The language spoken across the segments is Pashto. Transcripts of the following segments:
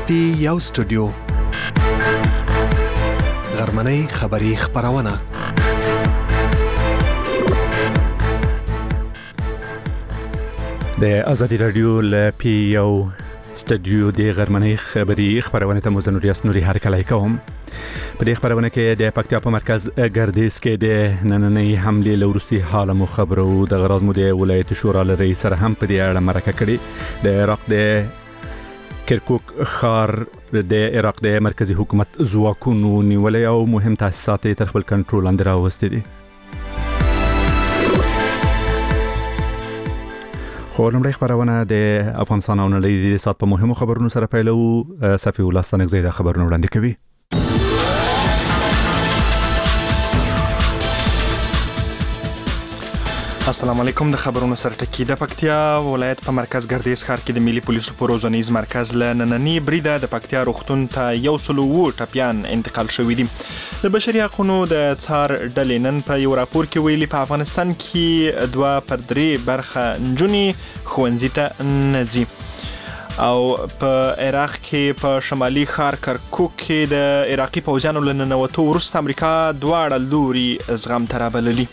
یو سټوډیو غرمنۍ خبری خبرونه د ازادي رادیو ل پی یو سټوډیو د غرمنۍ خبری خبرونه ته مزنوریاس نوري هرکلای کوم. په دې خبرونه کې د پکتیا په مرکز ګردیز کې د نننۍ حمله لورستي حالمو خبرو د غراض مو د ولایت شورا رئیس سره هم په دې اړه مرکه کړې. د عراق د کرکوک خار د عراق د مرکزی حکومت ځواکونو نیولې او مهم تاسیسات تر خپل کنټرول لاندې راوستي دي. خو لمړی خبرونه د افغانستان او نړۍ د سات په مهمو خبرونو سره پیلو. صفی الله ستنګ زیاده خبرونه وړاندې کوي. السلام علیکم. د خبرونو سره ټکی. د پکتیا ولایت په مرکز ګردیز ښار کې د ملي پولیسو په روزنیز مرکز له نننی بریده د پکتیا روغتون ته 100 ټپیان انتقال شوې دي. د بشري حقوقو د څار ډلې نن په یو راپور کې ویلي په افغانستان کې 2/3 برخه نجونې ښوونځي ته نه ځي. او په عراق کې په شمالي ښار کرکوک کې د عراقي پوځیانو له ننوتو وروسته امریکا دواړه لوري زغم ته رابللي.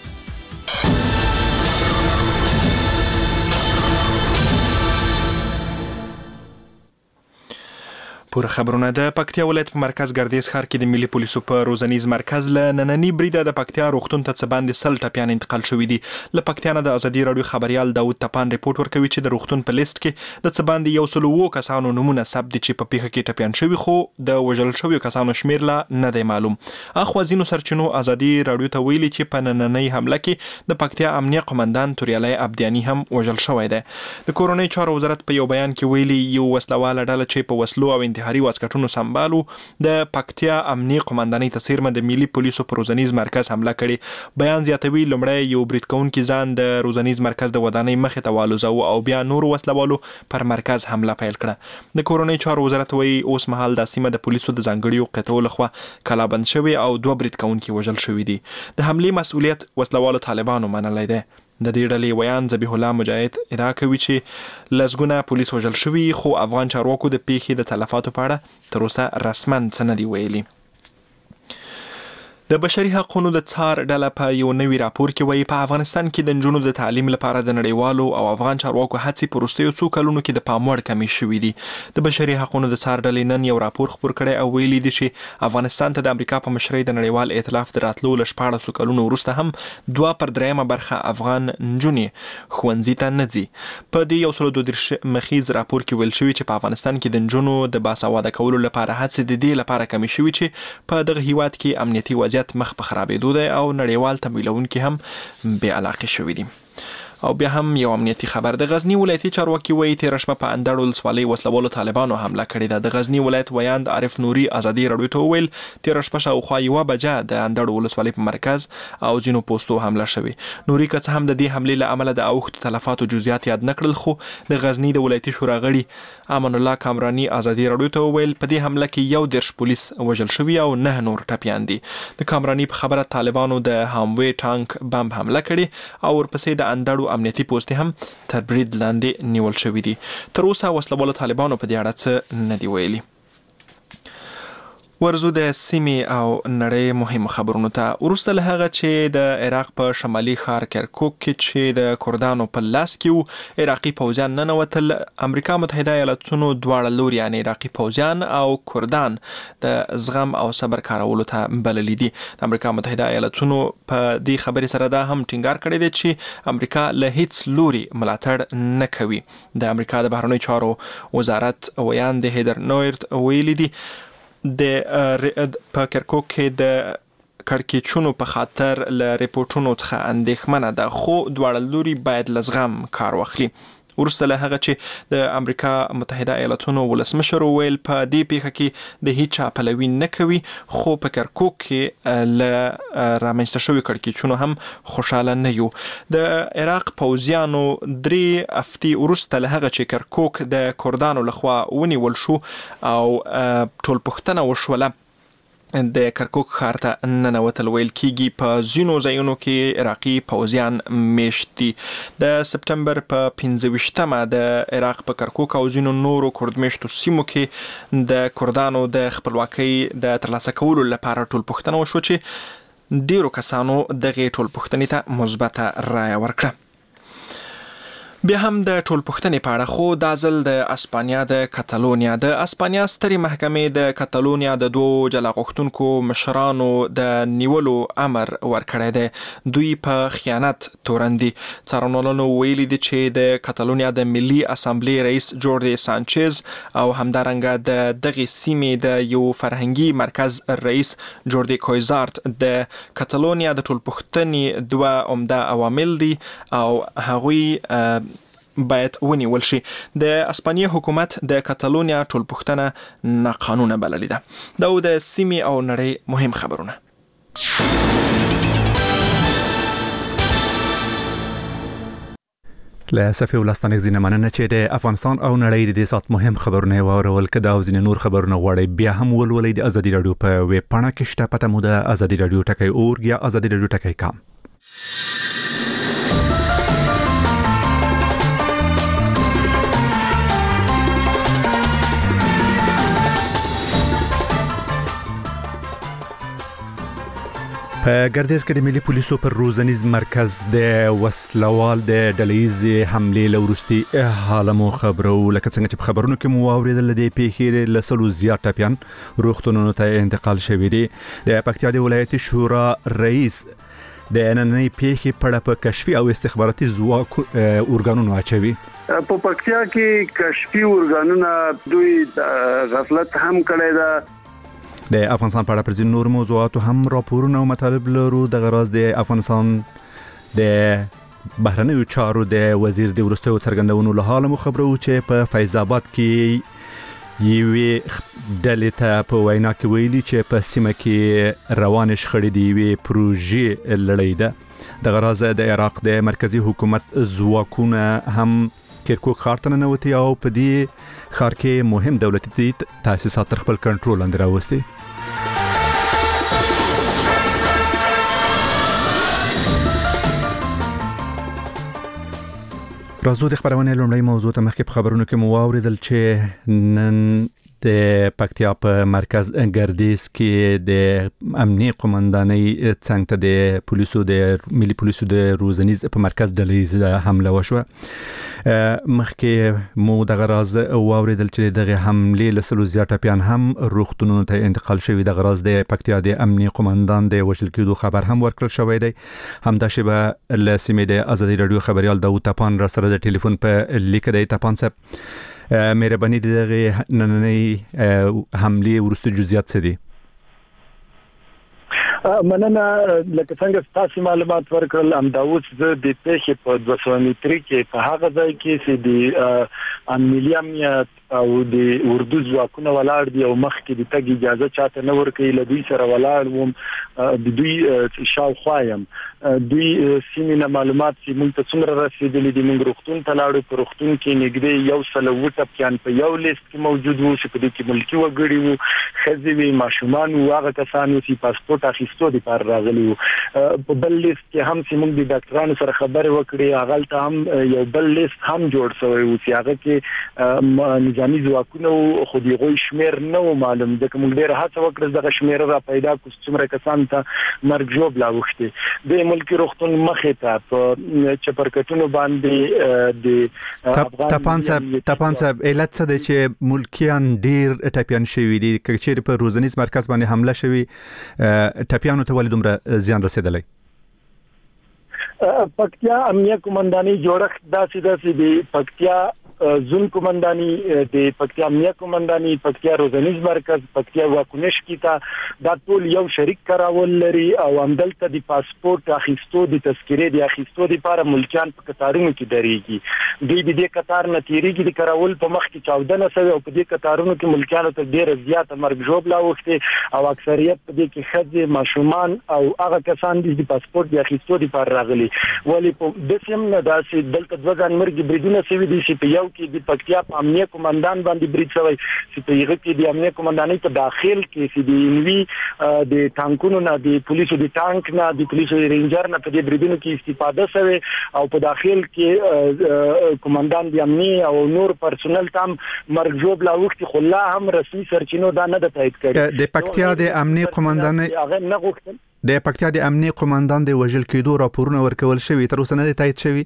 پوره خبرونه. د پکتیا ولایت په مرکز ګردیز ښار کې د ملي پولیسو په روزنیز مرکز له نننی بریده د پکتیا روغتون ته څه باندې 100 ټپیان انتقال شوي دي. له پکتیا نه د ازادي رادیو خبريال داود تپان ریپورت ورکوي چې د روغتون په لیست کې د څه باندې 100 کسانو نمونه ثبت دي چې په پیښه کې ټپیان شوي، خو د وژل شویو کسانو شمیر لا نه دی معلوم. اخوازینو سرچینو ازادي رادیو ته ویلي چې په نننی حمله کې د پکتیا امنیه قومندان توریالی عبدیانی هم وژل شوی دی. د کورونی چارو وزارت په یو بیان کې ویلي یو وسلواله ډله چې په وسلو او انتحاري واسکټونو سمبالو د پکتیا امنی قومندانۍ ته څیرمه د ملي پولیسو په روزنیز مرکز حمله کړې. بیان زیاتوي لمړی یو برید کوونکی ځان د روزنیز مرکز د ودانۍ مخې ته والوزاوه او بیا نور وسلوالو پر مرکز حمله پیل کړه. د کورونی چارو وزارت وایي اوس مهال د سیمه د پولیسو د ځانګړیو قطعو لخوا کلابند شوی او 2 برید کوونکي وژل شوي دي. د حملې مسؤلیت وسلوالو طالبانو منلی دی. د دې ډلې ویان ذبیح الله مجاهد ادعا کوي چې لسګونه پولیس وژل شوي، خو افغان چارواکو د پیښې د تلفاتو په اړه تر اوسه رسماً څه نه دي ویلي. د بشري حقوقو د څار ډله په یو نوي راپور کې وایي په افغانستان کې د نجونو د تعلیم لپاره د نړیوالو او افغان چارواکو هڅې په وروستیو څو کلونو کې د پام وړ کمې شوي دي. د بشري حقوقو د څار ډلې نن یو راپور خپور کړی او ویلي دي چې افغانستان ته د امریکا په مشرۍ د نړیوال ائتلاف د راتلو له 14 کلونو وروسته هم 2/3 برخه افغان نجونې ښوونځي ته نه ځي. په دې 132 مخیز راپور کې ویل شوي چې په افغانستان کې د نجونو د باسواده کولو لپاره هڅې د دې لپاره کمې شوي چې په دغه هیواد کې امنیتي وضعیت مخ په خرابېدو دی او نړیوال تمویلونکي هم بې علاقې شوي دي. او بیا هم یو امنیتي خبر. د غزنی ولایتي چارواکي وایي تېره شپه په اندړ ولسوالۍ وسلوالو طالبانو حمله کړې ده. د غزنی ولایت ویاند عارف نوري ازادي رادیو ته وویل تېره شپه شاوخوا 1 بجه د اندړ ولسوالۍ په مرکز او ځینو پوستو حمله شوې. نوري که څه هم د دې حملې له امله د اوښتو تلفاتو جزئیات یاد نه کړل، خو د غزنی د ولایتي شورا غړي امان الله کامرانی ازادي رادیو ته وویل په دې حمله کې 1 پولیس وژل شوي او 9 نور ټپیان دي. د کامرانی په خبره طالبانو د هاموي ټانک بم حمله کړې او ورپسې د اندړو امنیتي پوستې هم تر برید لاندې نیول شوي دي. تر اوسه وسلوالو طالبانو په دې اړه څه نه دی ویلي. ورزو د سیمې او نړۍ مهم خبرونو ته. وروسته له هغه چې د عراق په شمالي ښار کرکوک کې چې د کردانو په لاس کې عراقي پوځیان ننوتل، امریکا متحده ایالاتونو دواړه لوري یعنی عراقي پوځیان او کردان د زغم او صبر کارولو ته بللي دي. د امریکا متحده ایالاتونو په دې خبرې سره دا هم ټینګار کړی دی چې امریکا له هیڅ لوري ملاتړ نه کوي. د امریکا د بهرنیو چارو وزارت ویان د هیدر نویرت ویلي دي د په کرکوک کې د کړکېچونو په خاطر له ریپورټونو څخه اندېښمنه ده، خو دواړه لوري باید له زغم کار واخلي. وروسته له هغه چې د امریکا متحده ایالاتونو ولسمشر ویل په دې پیښه کې د هیچا پلوي نه کوي، خو په کرکوک کې له رامنځته شوي کړکېچونو هم خوشاله نه یو. د عراق پوځیانو 3 هفتې وروسته له هغه چې کرکوک د کردانو لخوا ونیول شو او ټول پوښتنه وشوله د کرکوک ښار ته ننوتل ویل کیږي. په ځینو ځایونو کې عراقي پوځیان میشت دي. د سپټمبر په 15مه د عراق په کرکوک او ځینو نورو کردمیشتو سیمو کې د کردانو د خپلواکۍ د ترلاسه کولو لپاره ټولپوښتنه وشوه چې ډیرو کسانو دغه ټولپوښتنې ته مثبته رایه ورکړه. بیا هم د ټولپوښتنې په اړه خو دا ځل د اسپانیا د کتالونیا د اسپانیا سترې محکمې د کتالونیا د دوو جلا غوښتونکو مشرانو د نیولو امر ورکړی دی. دوی په خیانت تورن دي. څارنوالانو ویلي دي چې د کتالونیا د ملي اسامبلې رئیس جوردي سانچز او همدارنګه د دغې سیمې د یو فرهنګي مرکز رئیس جوردي کویزارت د کتالونیا د ټولپوښتنې دوه عمده عوامل دي او هغوی باید ونیول شي. د اسپانیا حکومت د کتالونیا ټولپوښتنه ناقانونه بللې ده. دا د سیمې او نړۍ مهم خبرونه. له صفي ولستانک زینه مننه چې د افغانستان او نړۍ د سات مهم خبرونه واورول. کدا او زینه نور خبرونه غواړي بیا هم ولولئ د ازادي رادیو په ویب پاڼه کې شته. پته مو د ازادي رادیو ټکی اورګ یا ازادي رادیو ټکی کام. په ګردیز کې د ملي پولیسو پر روزنیز مرکز د وسلوال د ډلهیزې حملې لورستي حالمو خبرو. لکه څنګه چې په خبرونو کې مو واوریدل د پیښې له سلو زیات ټپیان روغتونونو ته انتقال شوي دي. د پکتیا د ولایتي شورا رئیس د نننۍ پیښې په اړه په کشفي او استخباراتي ځواک اورګانونو اچوي. په پکتیا کې کشفي اورګانونه دوی غفلت هم کړی ده. د افغانستان په اړه پر ځینو نور موضوعاتو هم راپورونه او مطالب لرو. د غراض د افغانستان د بهرنیو چارو د وزیر د ورستیو څرګندونو له حاله مو خبرو چې په فیض آباد کې یوې ډلې ته په وینا کې ویلي چې په سیمه کې روان شخړې د یوې پروژې لړۍ ده. د غراض د عراق د مرکزی حکومت ځواکونه هم کرکوک ښار ته ننوتي او په دې ښار کې مهم دولتي تاسیسات تر خپل کنټرول لاندې راوستي. راځو د خبرونه لومړی موضوع ته مخکې په خبرونو کې مو واوریدل چې نن د پکتیا په مرکز ګردیز کې د امنیي قومندانۍ څنګ ته د پولیسو د ملي پولیسو د روزنیز په مرکز ډلهیزه حمله وشوه. مخکې مو د غراض واوریدل چې دغه حملې له سلو زیات ټپیان هم روغتونونو ته انتقال شوي. د غراض د پکتیا د امنیي قومندان د وژل کېدو خبر هم ورکړل شوی دی. همدا شیبه له سیمې د ازادي رادیو خبريال داوود تپان را سره د ټلیفون په لیک دی. تپان صاحب مهرباني دغه نننۍ حملې ورسته جزئیات څه دي؟ مننه. لکه څنګه تاسو معلومات ورکړل امداوس د پیښې په 200 متر کې په هغه ځای کې چې د امنیتي امنیت او د اردو ځواکونه ولاړ دي او مخکې د تګ اجازه چاته نه ورکړي. له دوی سره ولاړ وم. د دوی شاوخوا یم. دوی سیمه معلومات چې موږ ته څومره رسیدلې دي. موږ روغتون ته لاړو. په روغتون کې نږدې 100 ټپیان په یو لیست کې موجود وو چې په دې کې ملکی وګړي وو، ښځې وي، ماشومان وو، هغه کسان چې پاسپورت اخیستو لپاره راغلي وو. په بل لیست کې هم چې موږ د ډاکټرانو سره خبرې وکړې هغه ته هم یو بل لیست هم جوړ شوی وو چې هغه کې نظامی ځواکونه خو دغه شمیر نه معلوم. ځکه موږ ډېر هڅه وکړه دغه شمیر را پیدا کړو څومره کسان ته مرګ جوړ لا وخته. د ملکی روغتون مخې ته په چپرکټونو باندې د تپان صاحب علت څه دی چې ملکیان ډیر ټپیان شوي دي؟ کچېر په روزنیز مرکز باندې حمله شوي ټپیانو ته ولې دومره زیان رسیدلی؟ پکتیا امنیه قومندانۍ جوړښت داسې دی. پکتیا زون قومنداني د پکتیا امنیه قومنداني، پکتیا روزنیز مرکز، پکتیا واکونش کیتا دا ټول یو شریک کراول لري او همدلته د پاسپورت اخیستو د تذکرې د اخیستو لپاره ملکیان په قطارونو کې درېږي. د دې قطار نه تیریږي د کراول په مخ کې 14 سوي او په دې قطارونو کې ملکیانو ته ډیر زیات مرګ جوړ لا وخته او اکثریت په دې کې ښځې، ماشومان او هغه کسان د پاسپورت د اخیستو لپاره راغلي. ولی په دسم نه داسې دلته 2 ځان مرګ بریدونه سوي دي چې په یو کې د پکتیا په امنیه کمانډان باندې برید شوی چې په هغه کې د امنیه کمانډانۍ په داخل کې چې د انوي د ټانکونو نه د پولیسو د ټانک نه د پولیسو رینجر نه په دې بریدونو کې استفاده شوی او په داخل کې کمانډان د امنیه او نور پرسونل تام مرګ جوړ لا وخت خو لا هم رسمي سرچینو دا نه د تایید کړي د پکتیا د امنیه کمانډانۍ هغه نه غوښتل د پکتیا د امنیه کمانډان د وژل کېدو راپورونه ورکول شوی تر اوسه نه تایید شوی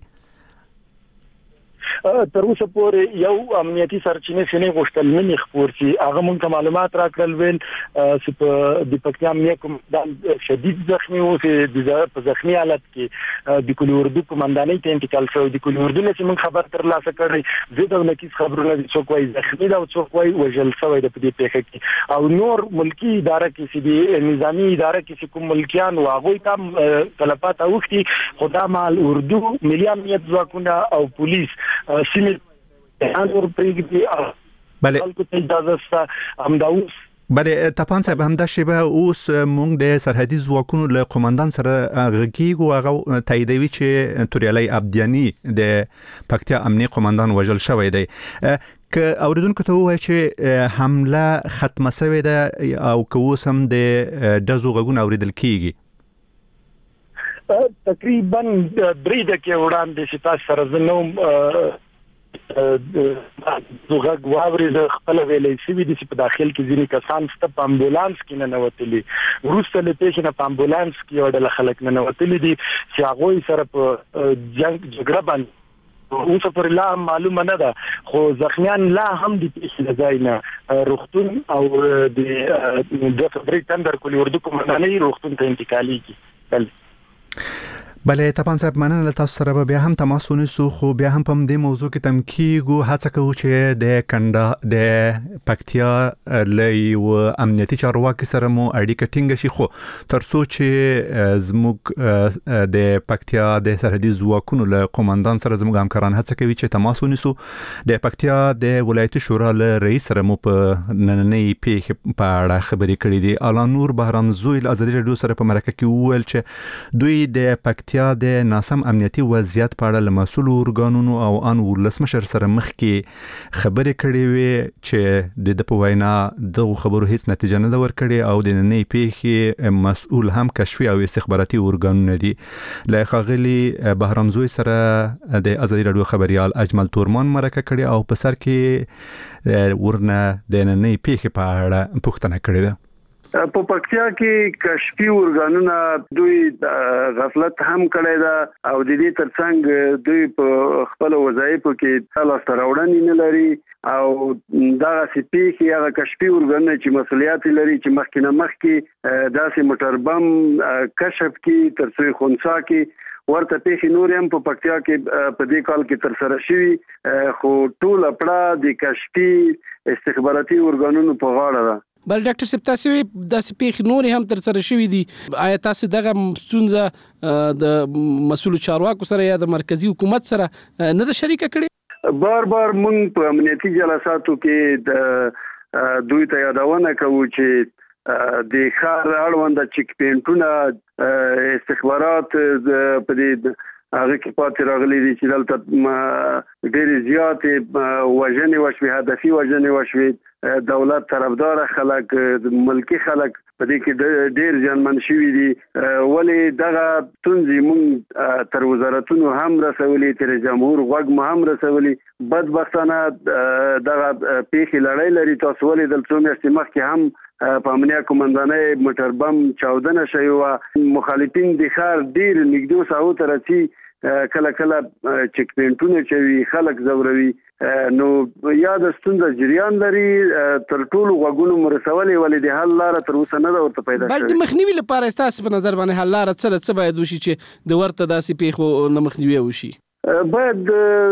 تر اوسه پورې یو امنیتي سرچینې سینې غوښتل نه خبر شي هغه مونږ معلومات راکړل ویل چې په د پکتیا امنیه کمانډان شدید زخمی او چې په زخمی حالت کې د کلی اردو کمانډانۍ ته انتقال شو د کلی اردو چې مونږ خبر ترلاسه کړی زه د نکیس خبرونه څوک وایي زخمی دا او څوک وایي وژل شوی د دې پیښه کې او نور ملکی اداره کې چې د نظامی اداره کې کوم ملکیان او هغه تام تلفات اوختي خدا مال اردو ملي امنیت ځواکونه او پولیس سیمه انور پریږدي بله خلکو ته اجازه شته همداوس بله تپان صاحب همدا شیبه اوس مونږ د سرحدي ځواکونو له قومندان سره غږیږو هغه تاییدوي چې توریالي عبدیانی د پکتیا امنیه قومندان وژل شوی دی که اوریدونکو ته وایي چې حمله ختمه شوې ده او که اوس هم د ډزو غږونه اوریدل کیږي تقریبا 3 دقیقې وړاندې چې تاسو سره زنوم دغه غواړي د خپل ویلې سوي د په داخل کې ځینې کسان ست په امبولانس کې نه نوتلي روسته له پیښې نه په امبولانس کې وړل خلک نه نوتلي دي چې هغه سره په جګړه باندې اوس پر لا معلومه نه ده خو زخمیان لا هم د پیښې ځای نه روغتون او د فبريک تندر کلی اردو کمانډانۍ روغتون ته انتقالي کی بله تپان صاحب مننه تاسو سره بیا هم تماس ونیسو خو بیا هم په دې موضوع کې تمکیږو هڅه کوو چې د کنډا د پکتیا له امنیتي چارواکي سره مو اړیکه ټینګه شي خو ترڅو چې زموږ د پکتیا د سرحدي ځواکونو له قومندان سره زموږ همکاران هڅه کوي چې تماس ونیسو د پکتیا د ولایتي شورا له رئیس سره مو په نننۍ پیښې په اړه خبرې کړې دي اعلی نور بهرامزوی له ازادي رادیو سره په مرکه کې وویل چې دوی د پکتیا د ناسم امنیتي وضعیت په اړه له مسؤل ارګانونو او ان ولسمشر سره مخ کې خبرې کړې وي چې د په وینا دغه خبرو هیڅ نتیجه نه ورکړي او د نننۍ پیښې مسؤل هم کشفي او استخباراتي ارګانونه دي له ښاغلي بهرامزوی سره د ازادي رادیو خبريال اجمل تورمان مرکه کړې او په سر کې ورنه د نننۍ پیښې په اړه پوښتنه کړې ده په پکتیا کې کشفي ارګانونه دوی غفلت هم کړی دا او د دې ترڅنګ دوی په خپل وظایفو کې لاسته راوړنې نه لري او دا سپیخي هغه کشفي ارګانونه چې مسولیت لري چې مخکې داسې موټر بم کشف کې ترڅو خونسا کې ورته پیښې نور هم په پکتیا کې په دې کال کې تر سره شوي خو ټول اپړه د کشفي استخباراتي ارګانونو په غاړه ده بل ډاکټر صاحب تاسو د سپیخ نور هم تر سره شوې دي آیا تاسو دغه ستونزه د مسؤل چارواکو سره یا د مرکزی حکومت سره نه شریک کړي بار مونږ په امنیتي جلساتو کې د دوی ته یادونه کوو چې د ښار اړوند چک پینټونه استخبارات په دې هغه کې پاتې راغلي دي چې دلته ډېر زیات وژنې وشوي هدفي وژنې وشوي دولت طرفدار خلک ملکی خلک په دې کې ډېر ځانمن شوي دي ولې دغه ستونزې مونږ تر وزارتونو هم رسولې تر جمهور غوږ مو هم رسولې بدبختانه دغه پیښې لړۍ لري تاسو ولې دلته میاشتې مخکې هم په امنیه کمانډانۍ موټر بم چاودنه شوی و مخالفین د ښار ډېر نږدې ساحو ته رسي کله کله چک پینټونه چوي خلک زوروي نو یاد ستونزه جریان لري تر ټولو غوګونو مرسولې ولې د حل لار تر اوسه نه ورته پیدا شوه بل د مخنیوي لپاره تاسو په نظر باندې حل لار څه باید وشي چې د ورته داسې پیښو نه مخنیوي وشي باید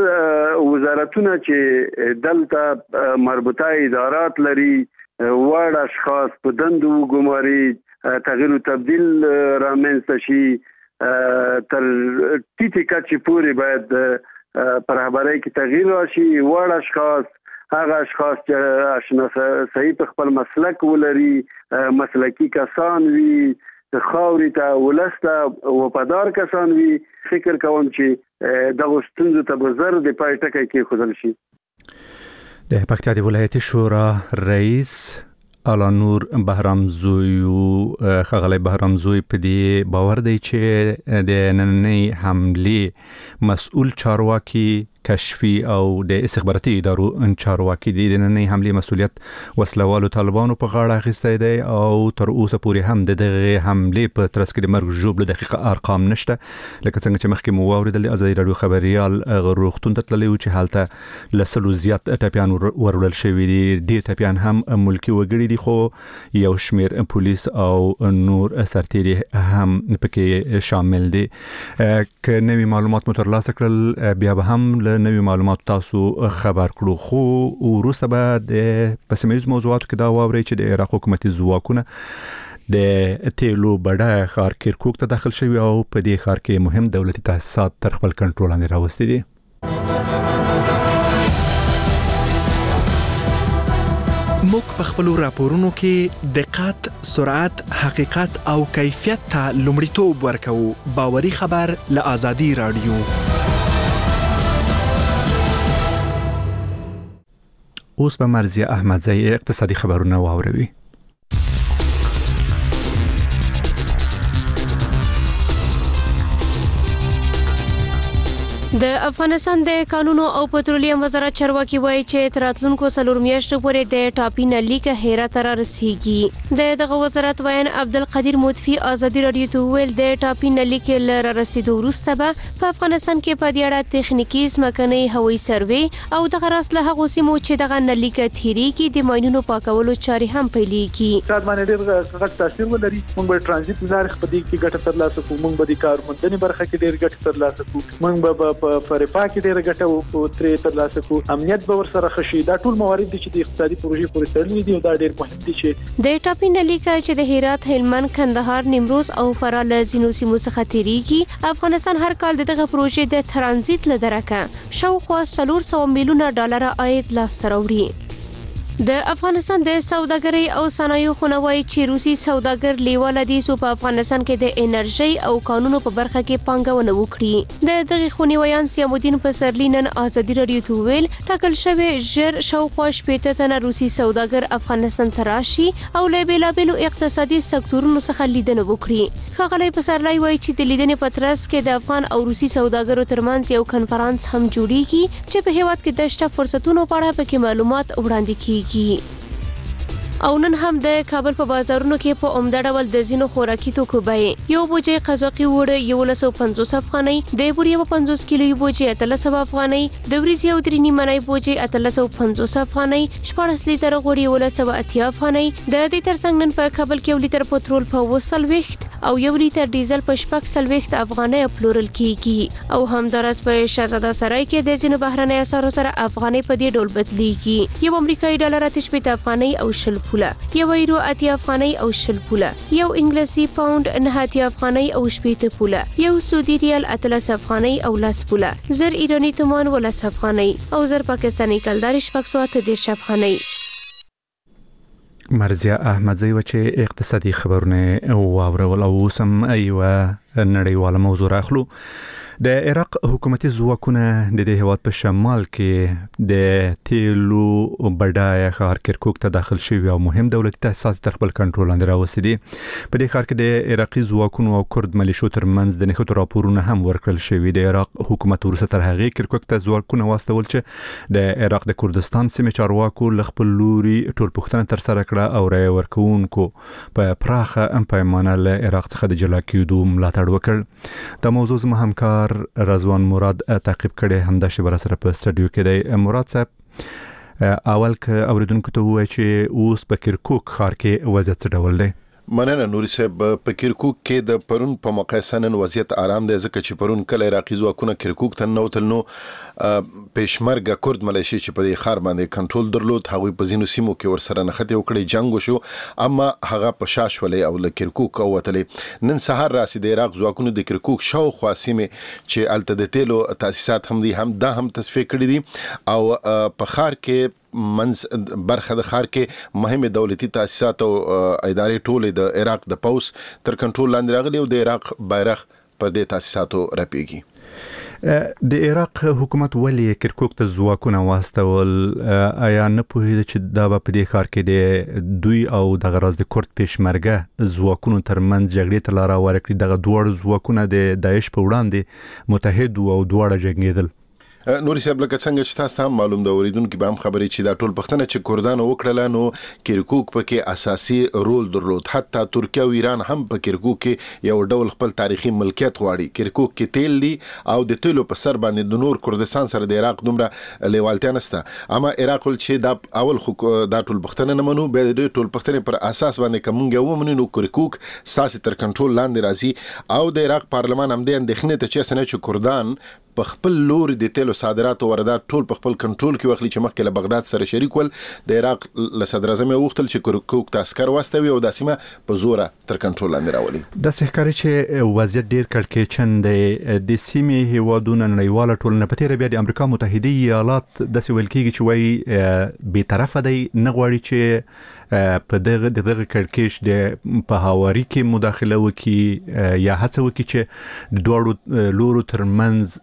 وزارتونه چې دلته مربوطه ادارات لري وړ اشخاص په دندو وګماري تغییر او تبديل رامنځته شي تر ټیټه کچې پورې باید پر خبرای کې تغییر راشي وړ اشخاص هغه اشخاص چې صحیح په خپل مسلک ولري مسلکی کسان وي خاوري ته ولسته وفادار کسان وي فکر کوم چې دغه ستونزو ته به زر د پای ټکی کې خودل شي د پکتیا د ولایتي شورا رئیس الانور بهرامزوی خغلی بهرامزوی په دې باور دی چې د نننۍ حملې مسؤل چارواکي کشفي او د استخباراتي ادارو چارواکي د نننۍ حملې مسؤلیت وسلوالو طالبانو په غاړه اخیستی دی او تر اوسه پورې هم د دغه حملې په ترڅ کې د مرګ ژوبله دقیقه ارقام نشته. لکه څنګه چې مخکې مو واورېدل ازادي راډیو خبريال روغتون ته تللی و چې هلته له سلو زیات ټپیان وروړل شوي دي. ډېر ټپیان هم ملکي وګړي دي خو یو شمېر پولیس او نور سرتیري هم پکې شامل دي. که نوي معلومات مو ترلاسه کړل بیا به هم نوی معلومات تاسو خبر کړو. خو وروسته به د پسمیز موضوعاتو کې دا واورئ چې د عراق حکومتي ځواکونه د تیلو بډای ښار کرکوک ته داخل شوي او په دې ښار کې مهم دولتي تاسیسات تر خپل کنټرول لاندې راوستي دي. موږ په خپل راپورونو کې دقت، سرعت، حقیقت او کیفیت ته لومړیتوب ورکوو. باوري خبر له آزادي راډیو. اوس به مرزیه احمدزی اقتصادي خبرونه واوروي. د افغانستان د قانونو او پټرولیم وزارت چارواکي وایي چې تراتلونکو 4 میاشتو پورې د ټاپي نلیک هرات را رسیږي. دغه وزارت وایي عبدالقدیر مطفی ازادي رادیو ته ویل د ټاپي نلیک لر رسیدو وروسته به په افغانستان کې په دې اړه تخنیکی ځمکني هوایي سروې او دغه راسله هغه سیمو چې دغه نلیک تیریږي د ماینونو پاکولو چارې هم پیلېږي. شاید باندې ډېر غټ تاثیر ولري. موږ به ترانزیت لارې په دې کې ګټه ترلاسه کوو. موږ به د کارمندنې برخه کې ډېر ګټه ترلاسه کوو. موږ به په فرپا کې ډېر ګټه او ترې ترلاسه کوو. امنیت به ورسره خشي. دا ټول موارد دي چې د اقتصادي پروژې پورې تړلي دي او دا ډېر مهم دي چې د ټاپي نلیک چې د هرات، هلمند، کندهار، نیمروز او فراه له ځینو سیمو څخه تیریږي. افغانستان هر کال دغه پروژې د ترانزیت له درکه شاوخوا 400 میلیونه ډالر عاید لاسته راوړي. د افغانستان د سوداګرۍ او صنایعو خونه وایي چې روسي سوداګر لیواله دي چې په افغانستان کې د انرژي او قانونو په برخه کې پانګونه وکړي. د دغه خونې ویان سیامالدین پسرلی نن ازادي راډیو ته ویل ټاکل شوی ژر شاوخوا 80 تنه روسي سوداګر افغانستان ته راشي او له بیلابیلو اقتصادي سکتورونو څخه لیدنه وکړي. ښاغلی پسرلی وایي چې د لیدنې په ترڅ کې د افغان او روسي سوداګرو ترمنځ یو کنفرانس هم جوړیږي چې په هیواد کې د شته فرصتونو په اړه پکې معلومات وړاندې کیږي. او نن هم د کابل په بازارونو کې په عمده ډول د زینو خوراکي توکو بیې یو بوجي قزاقي وړ 150 افغانۍ، د بوري 50 کیلو بوجي 300 افغانۍ، د وریځ یو درې منای بوجي 350 افغانۍ، 14 لیټر غوړي 180 افغانۍ. د دې ترڅنګ نن په کابل کې 1 لیټر پټرول په 200 او 1 لیټر ډیزل په 440 افغانۍ پلورل کیږي. او همدارس په شهزاده سرای کې د زینو بهرنۍ اسعارو سره افغانۍ په دې ډول بدلیږي. یو امریکایي ډالر 8 افغانۍ او 0 پوله، یو یورو 8 افغانۍ او 0 پوله، یو انګلیسي پاوند 9 افغانۍ او 0 پوله، یو سعودي ریال 13 افغانۍ او 10 پوله، زر ایرانی تومان 10 افغانۍ او زر پاکستاني کلدار 610 افغانۍ. مرزیه احمدزی و چې اقتصادي خبرونه واورول. او سم ایوه نړیواله موضوع راخلو. د عراق حکومتي ځواکونه د دې هیواد په شمال کې د تیلو بډای ښار کرکوک ته داخل شوي او مهم دولتي تاسیسات تر خپل کنټرول لاندې راوستي دي. په دې ښار کې د عراقي ځواکونو او کرد ملیشو ترمنځ د نښتو راپورونه هم ورکړل شوي. د عراق حکومت وروسته تر هغې کرکوک ته ځواکونه واستول چې د عراق د کردستان سیمې چارواکو له خپل لوري ټولپوښتنه ترسره کړه او رایه ورکوونکو په پراخه پیمانه له عراق څخه د جلا کېدو ملاتړ وکړ. دا موضوع زما همکار رضوان مراد تعقیب کړي. همدا شی سره په سټډیو کې دی. مراد صاحب، اول که اوریدونکو ته وایي چې اوس په کرکوک ښار کې وضعیت څه ډول دی؟ مننه نوري صاحب. په کرکوک کې د پرون په مقایسه نن وضعیت آرام دی، ځکه چې پرون کله عراقي ځواکونه کرکوک ته ننوتل نو پېشمرګه کرد ملیشي چې په دې ښار باندې کنټرول درلود، هغوی په ځینو سیمو کې ورسره نښتې وکړې، جنګ وشو، اما هغه په شا شولې او له کرکوک ووتلې. نن سهار راسي د عراق ځواکونو د کرکوک شاوخوا سیمې چې هلته د تیلو تاسیسات هم دي هم دا هم تصفیه کړي دي او په ښار کې منځ برخه د ښار کې مهمه دولتي تاسیسات او ادارې ټولې د عراق د پوس تر کنټرول لاندې راغلي او د عراق بیرغ پر دې تاسیساتو رپیږي. د عراق حکومت ولې کرکوک ته ځواکونه واستول آیا نه پوهیږي چې دا په دې ښار کې د دوی او د غراز د کورد پېشمرګه ځواکونو ترمنځ جګړې ته لار ورکړي دغه دوه ځواکونه د داعش په وړاندې متحد او دواړه جنگیدل نوري صاحب لکه څنګه چې تاسو هم معلوم د اوریدونکو به هم خبرې چې دا ټول پښتنه چې کردان وکړل نو کرکوک پکې اساسي رول درلود حتی ترکیه او ایران هم په کرکوک کې یو ډول خپل تاریخي ملکیت غواړي کرکوک کې تیل دي او د تیلو په سر باندې د نور کردستان سره د عراق دومره لیوالتیا نشته اما عراق چې دا اول خو دا ټول پښتنه نه منو به د ټول پښتنه پر اساس باندې کومګه ومنو نو کرکوک ساسي تر کنټرول لاندې راځي او د عراق پارلمان هم د اندېښنې ته چې سنه چې کردان په خپل لور د تیلو صادرات او واردات ټول په خپل کنټرول کې واخلي چې مخکې له بغداد سره شریک ول د عراق له صدر اعظم وغوښتل چې کرکوک ته عسكر واستوي او د سیمه په زوره تر کنټرول لاندې راولي د ښکاري چې وضعیت ډیر کړکېچن دی د سیمې هیوادونو نړیواله ټولنه په تیر بیا د امریکا متحده ایالات د سویل کېږي چې وایي به طرفه دی نه غواړي چې په دغه کړکېچ د په هواري کې مداخله وکړي یا هڅه وکړي چې د دوه لورو ترمنځ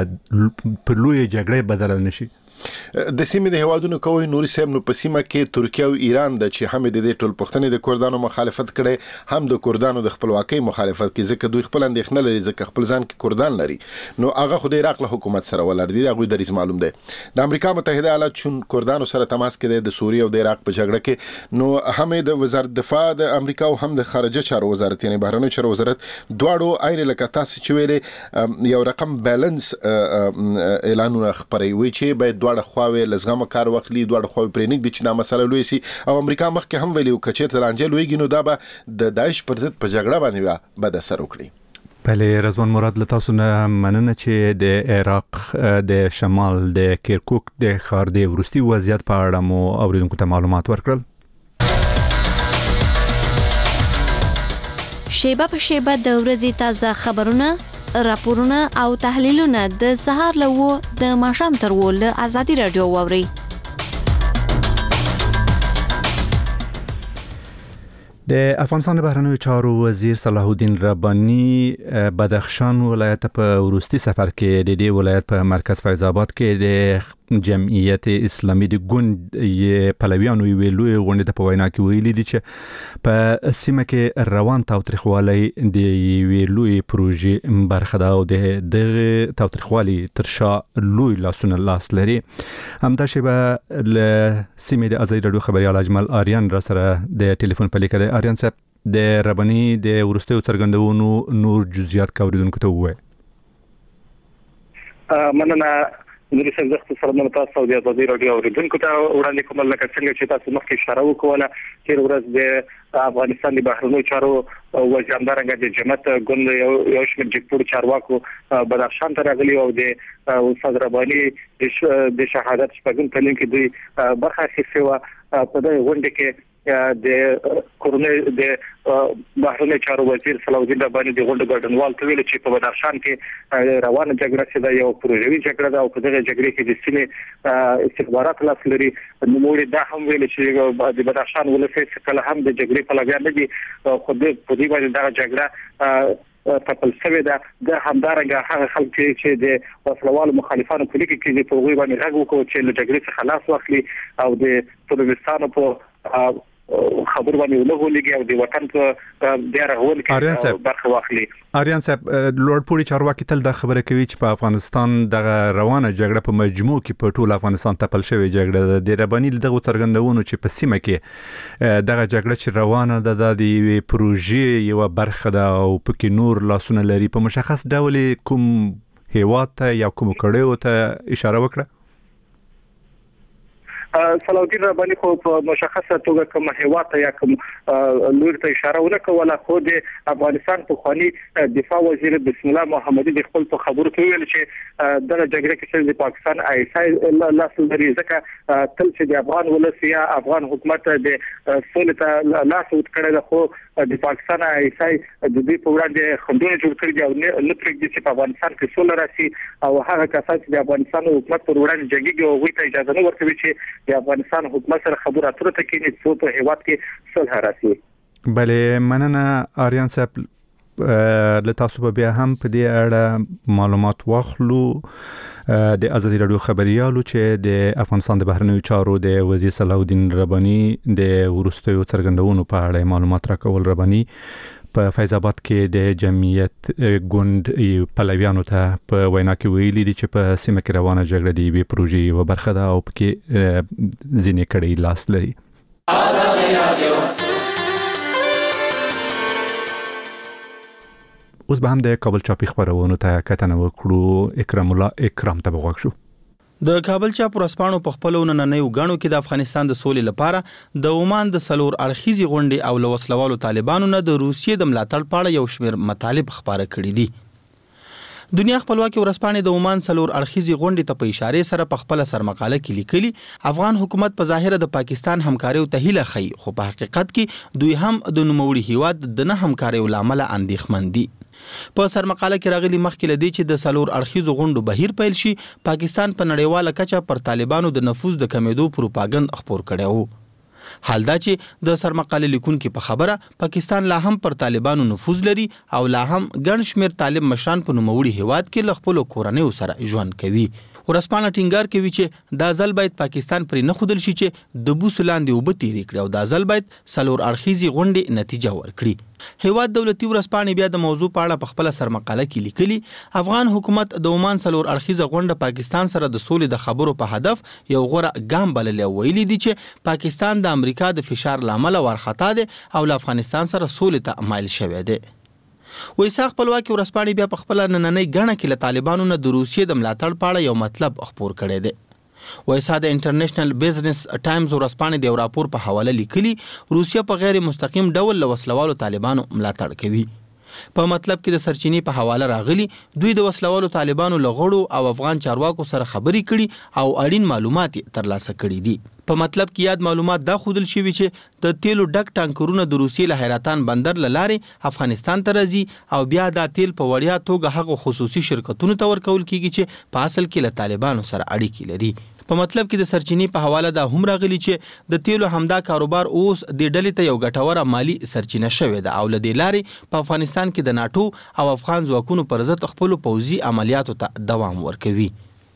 په لوی جګړه بدل نشي د سیمې د هوادونو کوي نوري صاحب نو په سیمه کې ترکیه او ایران د چې هم د دې ټول پښتنې د کردانو مخالفت کړي هم د کردانو د خپلواکۍ مخالفت کوي ځکه دوی خپل اندېښنه لري ځکه خپل ځان کې کردان لري نو هغه خو د عراق له حکومت سره ولر دي هغه دریز معلوم دی د امریکا متحده ایالات چون کردانو سره تماس کې د سوریه او د عراق په جګړه کې نو هم د وزارت دفاع د امریکا او هم د خارجه چارو وزارت یعنی بهرنیو چارو وزارت دواړو عین لکه تاسو چې ویلې یو رقم بیلانس اعلانونه خبري چې باید دواړه خواوې لزغمه کار وکړي دواړه خواوې پرې نګ دي چې دا مسله لوي سي او امریکا مخکې هم ویلو کچې ترانجل ویګي نو دا به د داعش پر ضد په جګړه باندې بد اثر وکړي بله رضوان مراد له تاسو نه مننه چې د عراق د شمال د کرکوک د ښار د وروستي وضعیت په اړه مو اوریدونکو ته معلومات ورکړل شیبه په شیبه د ورځې تازه خبرونه راپورونه او تحلیلونه د سهار له د ماښام تر ول ازادي رادیو ووري د افغانستان بهرنیو چارو وزیر صلاح الدین رباني بدخشان ولایت په وروستي سفر کې د دې ولایت په مرکز فیض آباد کې د جمعیت اسلامي د ګوند پلویانو ویلوي غونډه په وینا کې ویلي دي چې په سیمه کې روان تاوتریخوالي د ویلوي پروژې برخه ده او د تاوتریخوالي ترشا لوی لاسونه لاس لري همدا شی به ل سیمه د ازادي رادیو خبريال اجمل آریان را سره د ټلیفون په لیکه د آریان صاحب د رباني د ورستیو څرګندونو نور جزئیات کوریدونکو ته وایي مننه نوري څنګه زخت سره نن تاسو د ازادي رادیو اوریدونکو ته وړاندې کوم لکه څنګه چې تاسو مخکې اشاره وکړه چې ورځ د افغانستان د بهرنیو چارو وزیر همدارنګه د جماعت ګوند یو شمېر جګپور چارواکو بدخشان ته راغلي او د استاد رباني د شهادت شپږم کلین کې دوی برخه اخیستې و په دغه غونډه کې د کورونه د بهرنیو چارو وزیر صلاح الدین رباني د غونډه ګډونوال ته ویل چې په بدخشان کې روانه جګړه چې دا یو پروژوي جګړه ده او په دغه جګړه کې د سیمې استخبارات لاس لري نو دا هم ویل چې د بدخشان ولسې کله هم د جګړې په لګیا نه دي خو د په دې باندې دا جګړه تپل شوې ده د همدارنګه هغه خلک چې د وسلوالو مخالفانو په لیکي کې د پروګرام باندې غږ وکړي چې له جګړې څخه خلاص واخلي او د ترورستانو په خبر باندې ولګي او د وطن په بیا راغول کې برخه واخلي آریان صاحب لوړ پوری چارواکي تل دا خبره کوي چې په افغانستان د روانه جګړه په مجموع کې په ټول افغانستان تپل شوی جګړه د رباني دغه څرګندونو چې په سیمه کې دغه جګړه چې روانه ده د پروژې یو برخه ده او پکې نور لاسونه لري په مشخص ډول کوم هیواد ته یا کوم کړهو ته اشاره وکړه صلاح الدین رباني خو په مشخصه توګه کوم هیواد ته یا کوم لور ته اشاره ونکوله خو د افغانستان په خواني دفاع وزیر بسم الله محمدي د خپل په خبرو کې ویل چې دغه جګړه کې د پاکستان آیسای لاس لري ځکه تل چې د افغان ولس یا افغان حکومت د سولې ته لاس وکړي خو د پاکستان آیسای د دې په وړاندې خندونه جوړ کړي او نه پرېږدي چې په افغانستان کې سوله راشي او هغه کسان چې د افغانستان حکومت پر وړاندې جنګي او غوښتنه اجازه نه ورکوي چې د افغانستان حکومت سره خبرو اترو ته کې څو په هیواد کې صلح راشي بله مننه آریان صاحب له تاسو به بیا هم په دې اړه معلومات واخلو. د ازادي رادیو خبريالو چې د افغانستان د بهرنیو چارو د وزیر صلاح الدین رباني د ورستیو څرګندونو په اړه معلومات راکول. رباني په فیض آباد کې د جمعیت ګوند پلویانو ته په وینا کې ویلي دي چې په سیمه کې روانه جګړه د یوې پروژې یوه برخه ده او پکې ځینې کړي لاس لري. ازادي رادیو اوس به هم د کابل چاپی خبرونو ته کتنه وکړو. اکرام الله اکرام ته بغوښ شو. د کابل چاپ ورسپانو په خپل نننیو غاڼو کې د افغانستان د سولې لپاره د عمان د سلور اړخیزي غونډې او لوسلوالو طالبانو نه د روسیې د ملاتړ په اړه یو شمېر مطالب خبره کړي دي. دنیا خپلواکي ورسپانې د عمان سلور اړخیزي غونډې ته په اشاره سره په خپل سرمقاله کې لیکلي افغان حکومت په ظاهر د پاکستان همکاري او تهیله خي، خو په حقیقت کې دوی هم د نوموړي هیواد د نه همکاري لامل اندېښمن دي. په سرمقاله کې راغلي مخکې لدی چې د سلور اړخیزو غونډو بهیر پیل شي پاکستان په نړیواله کچه پر طالبانو د نفوذ د کمیدو پروپاګند خپور کړی وو. حال دا چې د سرمقاله لیکونکو په خبره پاکستان لا هم پر طالبانو نفوذ لري او لا هم ګڼ شمېر طالب مشران په نوموړي هیواد کې له خپل کورنیو سره ژوند کوي. ورسپانه ټینګار کوي چې دا ځل باید پاکستان پرې نه خودل شي چې د بوس لاندې وبتيري کړي او دا ځل باید سلور اړخیزي غونډې نتیجه ورکړي. هیواد دولتي ورسپانه بیا د موضوع په اړه په خپل سرمقاله کې لیکلي افغان حکومت د عمان سلور اړخیزه غونډه پاکستان سره د سولې د خبرو په هدف یو غوره ګام بللی ویلي دي چې پاکستان د امریکا د فشار لامل ورخطا دي او له افغانستان سره سولې ته مایل شوی دی. ویسا خپلواکي ورسپانه بیا په خپل نننۍ غاڼه کې له طالبانو نه د روسیې د ملاتړ په اړه یو مطلب خپور کړی دی. ویسا د انټرنیشنل بزنس ټایمز ورسپانه د راپور په حواله لیکلي روسیه په غیر مستقیم ډول له وسلوالو طالبانو ملاتړ کوي. په مطلب کې د سرچینې په حواله راغلي دوی د وسلوالو طالبانو لغړو او افغان چارواکو سره خبرې کړي او اړین معلومات ترلاسه کړي دي. په مطلب کې یاد معلومات دا خودل شوی چې د تیلو ډک ټانکرونه د روسیې له حیرتان بندر لارې افغانستان ته راځي او بیا دا تیل په وړیا توګه هغه خصوصي شرکتونو ته ورکول کیږي چې په اصل کې له طالبانو سره اړیکې لري. په مطلب کې د سرچینې په حواله دا هم راغلي چې د تیلو همدا کاروبار اوس د ډلې ته یو ګټوره مالی سرچینه شوې ده او له دې لارې په افغانستان کې د ناتو او افغان ځواکونو پر ضد خپل پوځي عملیاتو ته دوام ورکوي.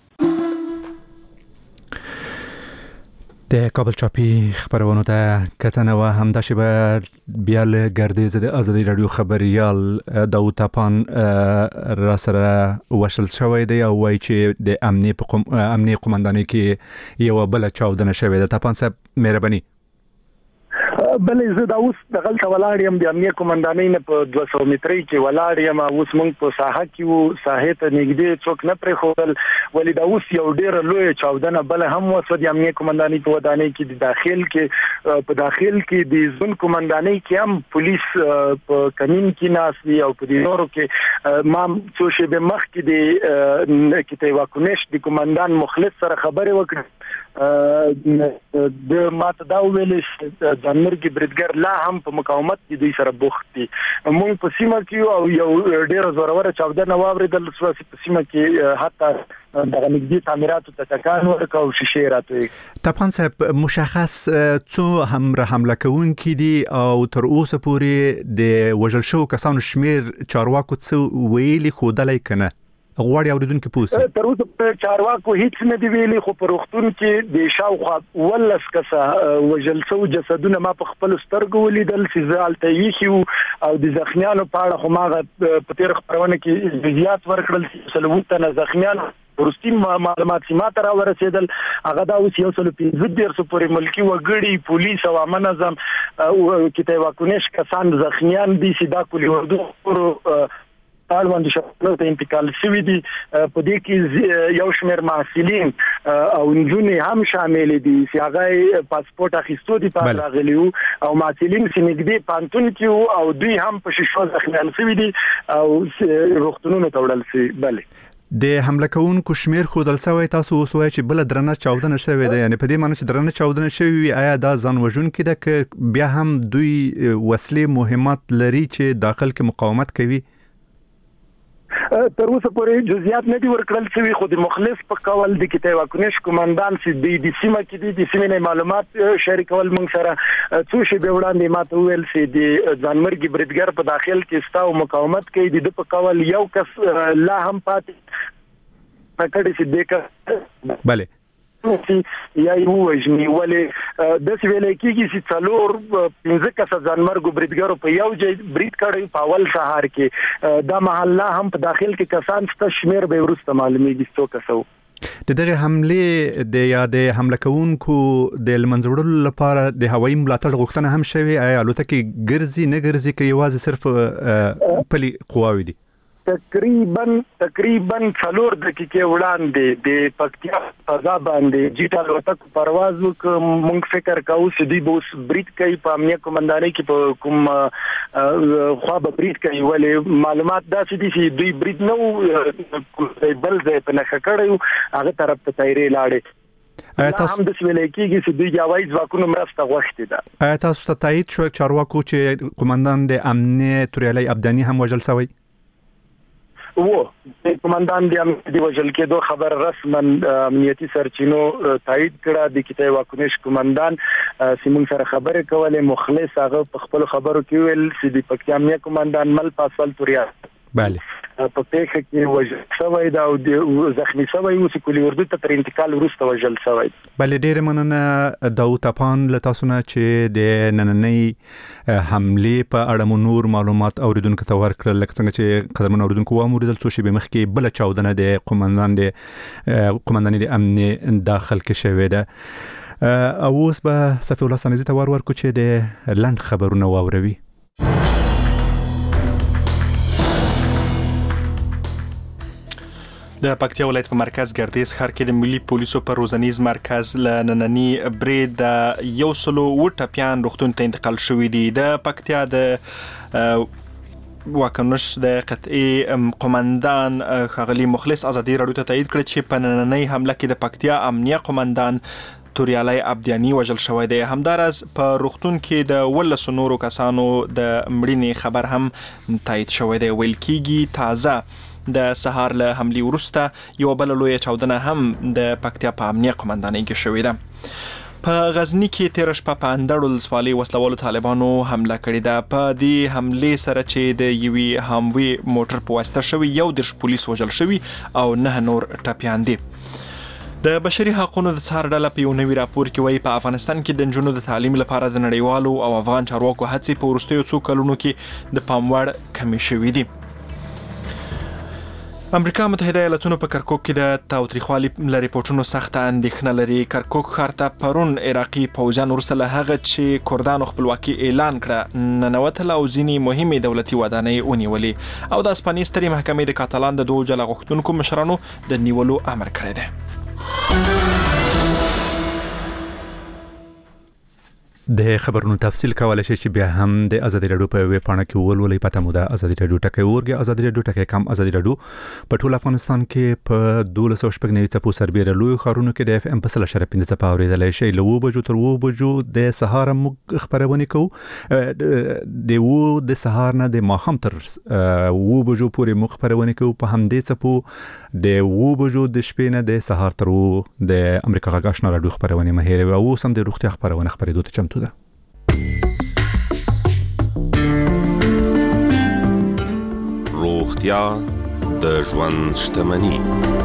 د کابل چاپی خبرونو ته کتنه و هم د شبه بیا له ګردیز د ازادي رادیو خبريال داوود تپان را سره وشل شوی دی او وایي چې د امنیه قومندانۍ کې یو بل چاودنه شوی ده. تپان صاحب مهرباني. بلې زه دا اوس د غلطه ولاړ یم د امنیه قومندانۍ نه په 200 مترۍ کې ولاړ یم. اوس موږ په ساحه کې وو، ساحې ته نږدې څوک نه پرېښودل ولې دا اوس یو ډېره لویه چاودنه بله هم وسوه د امنیه قومندانۍ په ودانۍ کې د داخل کې په داخل کې د ځون قومندانۍ کې هم پولیس په کمین کې ناست دي او په دې نورو کې ما څو شېبې مخکې د کتیوا کونیش د قومندان مخلص سره خبرې وکړې د ماته دا ویلې چې ځانمرګي بریدګر لا هم په مقاومت کې دوی سره بوخت دي. موږ په سیمه کې او یو ډېره زوروره چاودنه واورېدل چې په سیمه کې حتی دغه نږدې تعمیراتو ته ټکان ورکړ او شیشې راته. تپان صاحب مشخص څو حمله کوونکي دي او تر اوسه پورې د وژل شوو کسانو شمیر چارواکو څه ویلي ښودلی که نه؟ غواړي اوریدونکو پوسي. تر اوسه په چارواکو هیڅ نه دی ویلي، خو په روغتون کې د شاوخوا 18 کسه وژل شوي جسدونه ما په خپل سترګو ولیدل چې زه هلته ایښي او د زخمیانو په اړه خو ما په تېره خپرونه کې جزئیات ورکړل چې 30 تنه زخمیان وروستي معلومات چې ما ته راورسېدل هغه دا اوس 115 پورې ملکي وګړي پولیس او عامه نظم کتیوا کونیش کسان زخمیان دي چې دا کلي اردو اړوند شپږ ته انتقال شوي دي. په دې کې یو شمېر محصلین او نجونې هم شامل دي چې هغه پاسپورت اخیستو دي په راغلي او محصلین چې نږدې پانتون کې او دوی هم په شیشو زخمیان شوي دي او روغتونونو ته وړل شوي. بلې د حمله کوونکو شمیر خودل شوی تاسو اوس وایي چې بل درنه چاودنه شوې ده، یعنی په دې معنی چې درنه چاودنه شوې آیا دا ځان وژونکي ده که بیا هم دوی وسلې مهمات لري چې داخل کې مقاومت کوي؟ تر اوسه پورې جزئیات نه دي ورکړل شوی، خو د مخلص په قول د کتاب واکنش کمانډان چې د سیمه کې د سیمې معلومات شریکول موږ سره څو شی به وړاندې ماته ویل چې د ځانمرګي بریدګر په داخل کې ستاو مقاومت کوي، د په قول یو کس لا هم پاتې پکړې چې دغه بله یا یو وجنی ولې د سویل کېږي چې څلور 15 کس ځانمرګو بریدګرو په یو ځای برید کړی په اول سهار کې، دا محله هم په داخل کې کسان ست شمیر به ورسته معلومیږي څو کسو د دغه حمله د یاد حمله کوونکو د منځوړلو لپاره د هوایي ملاتړ غوښتنه هم شوی. آیا الوتکه ګرځي نه ګرځي کې یوازې صرف پلي قواوي دي؟ تقریبا 4 دقیقې وړاندې د پکتیا فضا باندې جیټ الوتکو پرواز وکړ. موږ فکر کوو چې دوی به برید کوي په امنیه کمانډانۍ کې په کوم خوا به برید کوي، ولې معلومات داسې دي چې دوی برید نه بل ځای په نښه کړی، هغه طرف ته تیرې لاړې. آیا تاسو هم د سویل کېږي چې دوی هوایي ځواکونو مرسته غوښتې ده؟ آیا تاسو ته تایید شو چارواکو چې قومندان د امنیه توریالي ابداني هم وژل شوی؟ د کمانډان د وژل کېدو خبر رسما امنیتي سرچینو تایید کړه. د کتاب واکنش کمانډان سیمون سره خبرې کولې، مخلص هغه په خپل خبرو کې ویل چې د پکتیا امنیه کمانډان مل پاسوال توریا په پیښه کې وژل شوی دا او د زخمی شوی او سکولي اردو ته تر انتقال وروسته وژل شوی. بل ډیر مننه داوود اپان له تاسو نه چې د نننۍ حمله په اړه نور معلومات اوریدونکو ته ورکړل، لکه څنګه چې قدرمن اوریدونکو واموریدل څو شی به مخکې بل چاودنه د قومندانۍ د امن داخل کې شوی ده. او اوس به صفی الله سنزي ته ورکو چې د لند خبرونه واوروي. د پکتیا ولایت په مرکز ګردیز ښار کې د ملي پولیسو په روزنیز مرکز له نننی برید د 108 ټپیان روغتون ته انتقال شوي دي. د پکتیا د واکنش د قطعي قومندان ښاغلي مخلص ازادي راډیو ته تایید کړ چې په نننی حمله کې د پکتیا امنیه قومندان توریالي ابداني وژل شوی دی. همدارس په روغتون کې د 18 نورو کسانو د مړینې خبر هم تایید شوی دی. ویل کېږي تازه د سهار له حملې وروسته یو بل لوی چاودنه هم د پکتیا په امنیه قومندانۍ کې شوې ده. په غزنی کې تیر شپه په اندړ ولسوالۍ وسلوالو طالبانو حمله کړې ده. په دې حملې سره چې د یوې هاموي موټر په واسطه شوی 11 پولیس وژل شوي او 9 نور ټپیان دي. د بشري حقوقو د څار ډله په یو نوي راپور کې وایي په افغانستان کې د نجونو د تعلیم لپاره د نړیوالو او افغان چارواکو هڅې په وروستیو څو کلونو کې د پام وړ کمې شوې دي. امریکا متحده ایالاتونو په کرکوک کې د تاوتریخوالي له ریپورتونو سخته اندېښنه لري. کرکوک ښار ته پرون عراقي پوځیان وروسته له هغه چې کردانو خپلواکي اعلان کړه ننوتل او ځینې مهمې دولتي ودانۍ ونیولې او د اسپانیې سترې محکمې د کاتالان د 2 جلا غوښتونکو مشرانو د نیولو امر کړی دی. د خبرونو تفصیل کولای شي چې بیا هم د ازادي راډیو په ویب پاڼه کې ولولئ. پته مو ده ازادي راډیو ټکی اورګي ازادي راډیو ټکی کم ازادي راډیو په ټول افغانستان کې په 1290 څپو سربېره لوی خارونو کې د اف ام په 15 څپو اوریدلای شي. له 2 بجو تر 2 بجو د سهار موږ خبرونه کوو، د سهار نه د ماخام تر 2 بجو پورې موږ خبرونه کوو په همدې څپو. د 2 بجو د شپې نه د سهار تر د امریکا غږ آشنا راډیو خبرونه مهیره او سم د روغتیا خبرونه خبرېدو ته چمتو ده. روغتیا د ژوند شتمنی.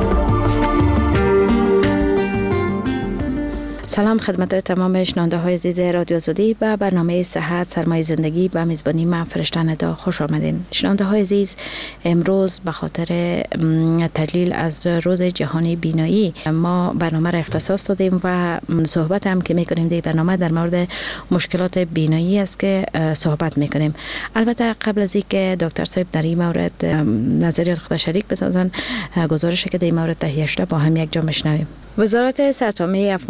سلام خدمت تمام شنونده های عزیز رادیو آزادی به برنامه صحت سرمایه زندگی به میزبانی من فرشته ندا خوش آمدین. شنونده های عزیز، امروز به خاطر تجلیل از روز جهانی بینایی ما برنامه را اختصاص دادیم و صحبت هم که میکنیم در برنامه در مورد مشکلات بینایی است که صحبت میکنیم. البته قبل از اینکه دکتر صاحب در این مورد نظریات خود شریک بسازن، گزارش که در این مورد تهیه شده با هم یک جا میشنویم. وزارت سرطانه افغانستان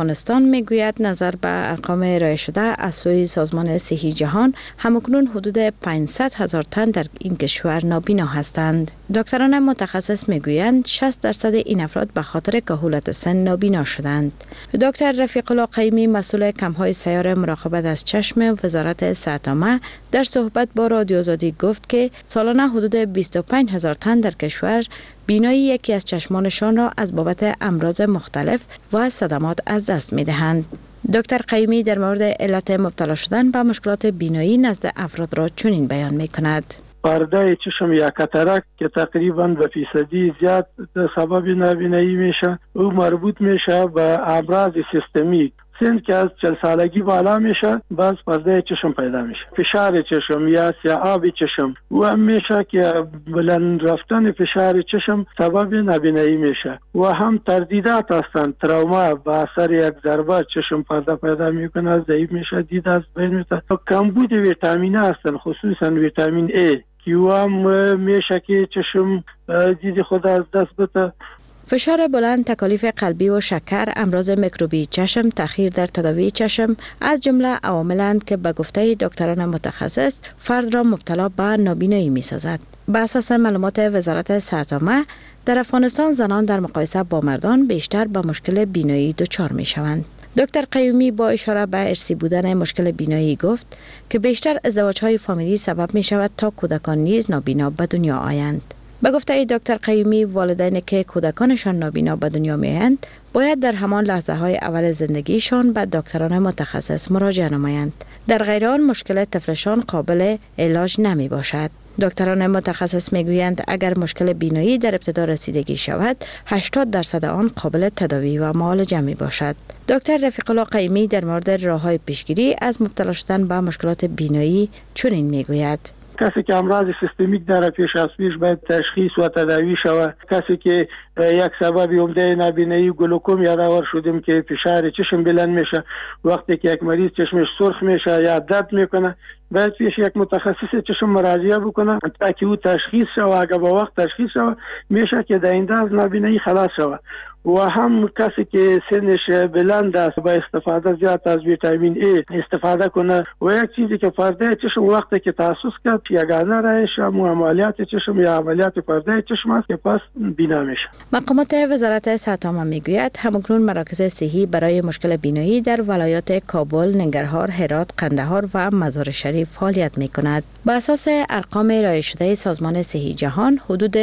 میگوید نظر به ارقام ارائه شده از سوی سازمان صحی جهان همکنون حدود 500,000 تن در این کشور نابینا هستند. دکتران متخصص میگویند 60% این افراد به خاطر کهولت سن نابینا شدند. دکتر رفیق الله قیمی مسئول کمپ‌های سیار مراقبت از چشم وزارت صحت عامه در صحبت با رادیو آزادی گفت که سالانه حدود 25,000 تن در کشور بینایی یکی از چشمانشان را از بابت امراض مختلف و صدمات از دست می‌دهند. دکتر قیمی در مورد علت مبتلا شدن به مشکلات بینایی نزد افراد را چنین بیان می‌کند: پرده چشم یا کاتاراکت که تقریباً به فیصدی زیاد سبب نابینایی میشه او مربوط میشه به امراض سیستمیک. سن که از 40 سالگی بالا میشه باز پرده چشم پیدا میشه. فشار چشم یا سیاه چشم و هم میشه که بلند رفتن فشار چشم سبب نابینایی میشه و هم تردیدات هستند. تروما با اثر یک ضربه چشم پرده پیدا میکنه، ضعیف میشه، دید از بین میشه. کمبود ویتامین هستند، خصوصا ویتامین A که هم میشه که چشم دید خود از دست بده. فشار بلند، تکالیف قلبی و شکر، امراض میکروبی چشم، تأخیر در تداوی چشم از جمله عواملند که به گفته دکتران متخصص فرد را مبتلا به نابینایی می‌سازد. بر اساس معلومات وزارت صحت عامه در افغانستان زنان در مقایسه با مردان بیشتر به مشکل بینایی دچار می‌شوند. دکتر قیومی با اشاره به ارثی بودن مشکل بینایی گفت که بیشتر ازدواج‌های فامیلی سبب می‌شود تا کودکان نیز نابینا به دنیا آیند. به گفته دکتر قیومی والدینی که کودکانشان نابینا به دنیا می‌آیند باید در همان لحظه‌های اول زندگیشان به دکتران متخصص مراجعه نمایند. در غیر آن مشکل طفلشان قابل علاج نمی باشد. دکتران متخصص میگویند اگر مشکل بینایی در ابتدا رسیدگی شود 80% آن قابل تداوی و معالجه می باشد. دکتر رفیق الله قیمی در مورد راه‌های پیشگیری از مبتلا شدن به مشکلات بینایی چنین میگوید: کسی که امراض سیستمیک داره پیش از پیش باید تشخیص و تداوی شود. کسی که یک سبب عمده نابینایی گلوکوم یادآور شدیم که فشار چشم بلند میشه، وقتی که یک مریض چشمش سرخ میشه یا درد میکنه باید پیش یک متخصص چشم مراجعه بکنه تا که او تشخیص شود. اگر با وقت تشخیص شود میشه که در آینده از نابینایی خلاص شود. و هم کسی که سنش بلند است با استفاده زیاد از ویتامین A استفاده کنه و یک چیزی که پرده چشم وقتی که تاسیس کرد یگانه راهش عملیات چشم یا عملیات پرده چشم است که پس بینا میشه. مقامات وزارت صحت عامه میگوید همکنون مراکز صحی برای مشکل بینایی در ولایات کابل، ننگرهار، هرات، قندهار و مزار شریف فعالیت میکند. بر اساس ارقام ارائه شده سازمان صحی جهان حدود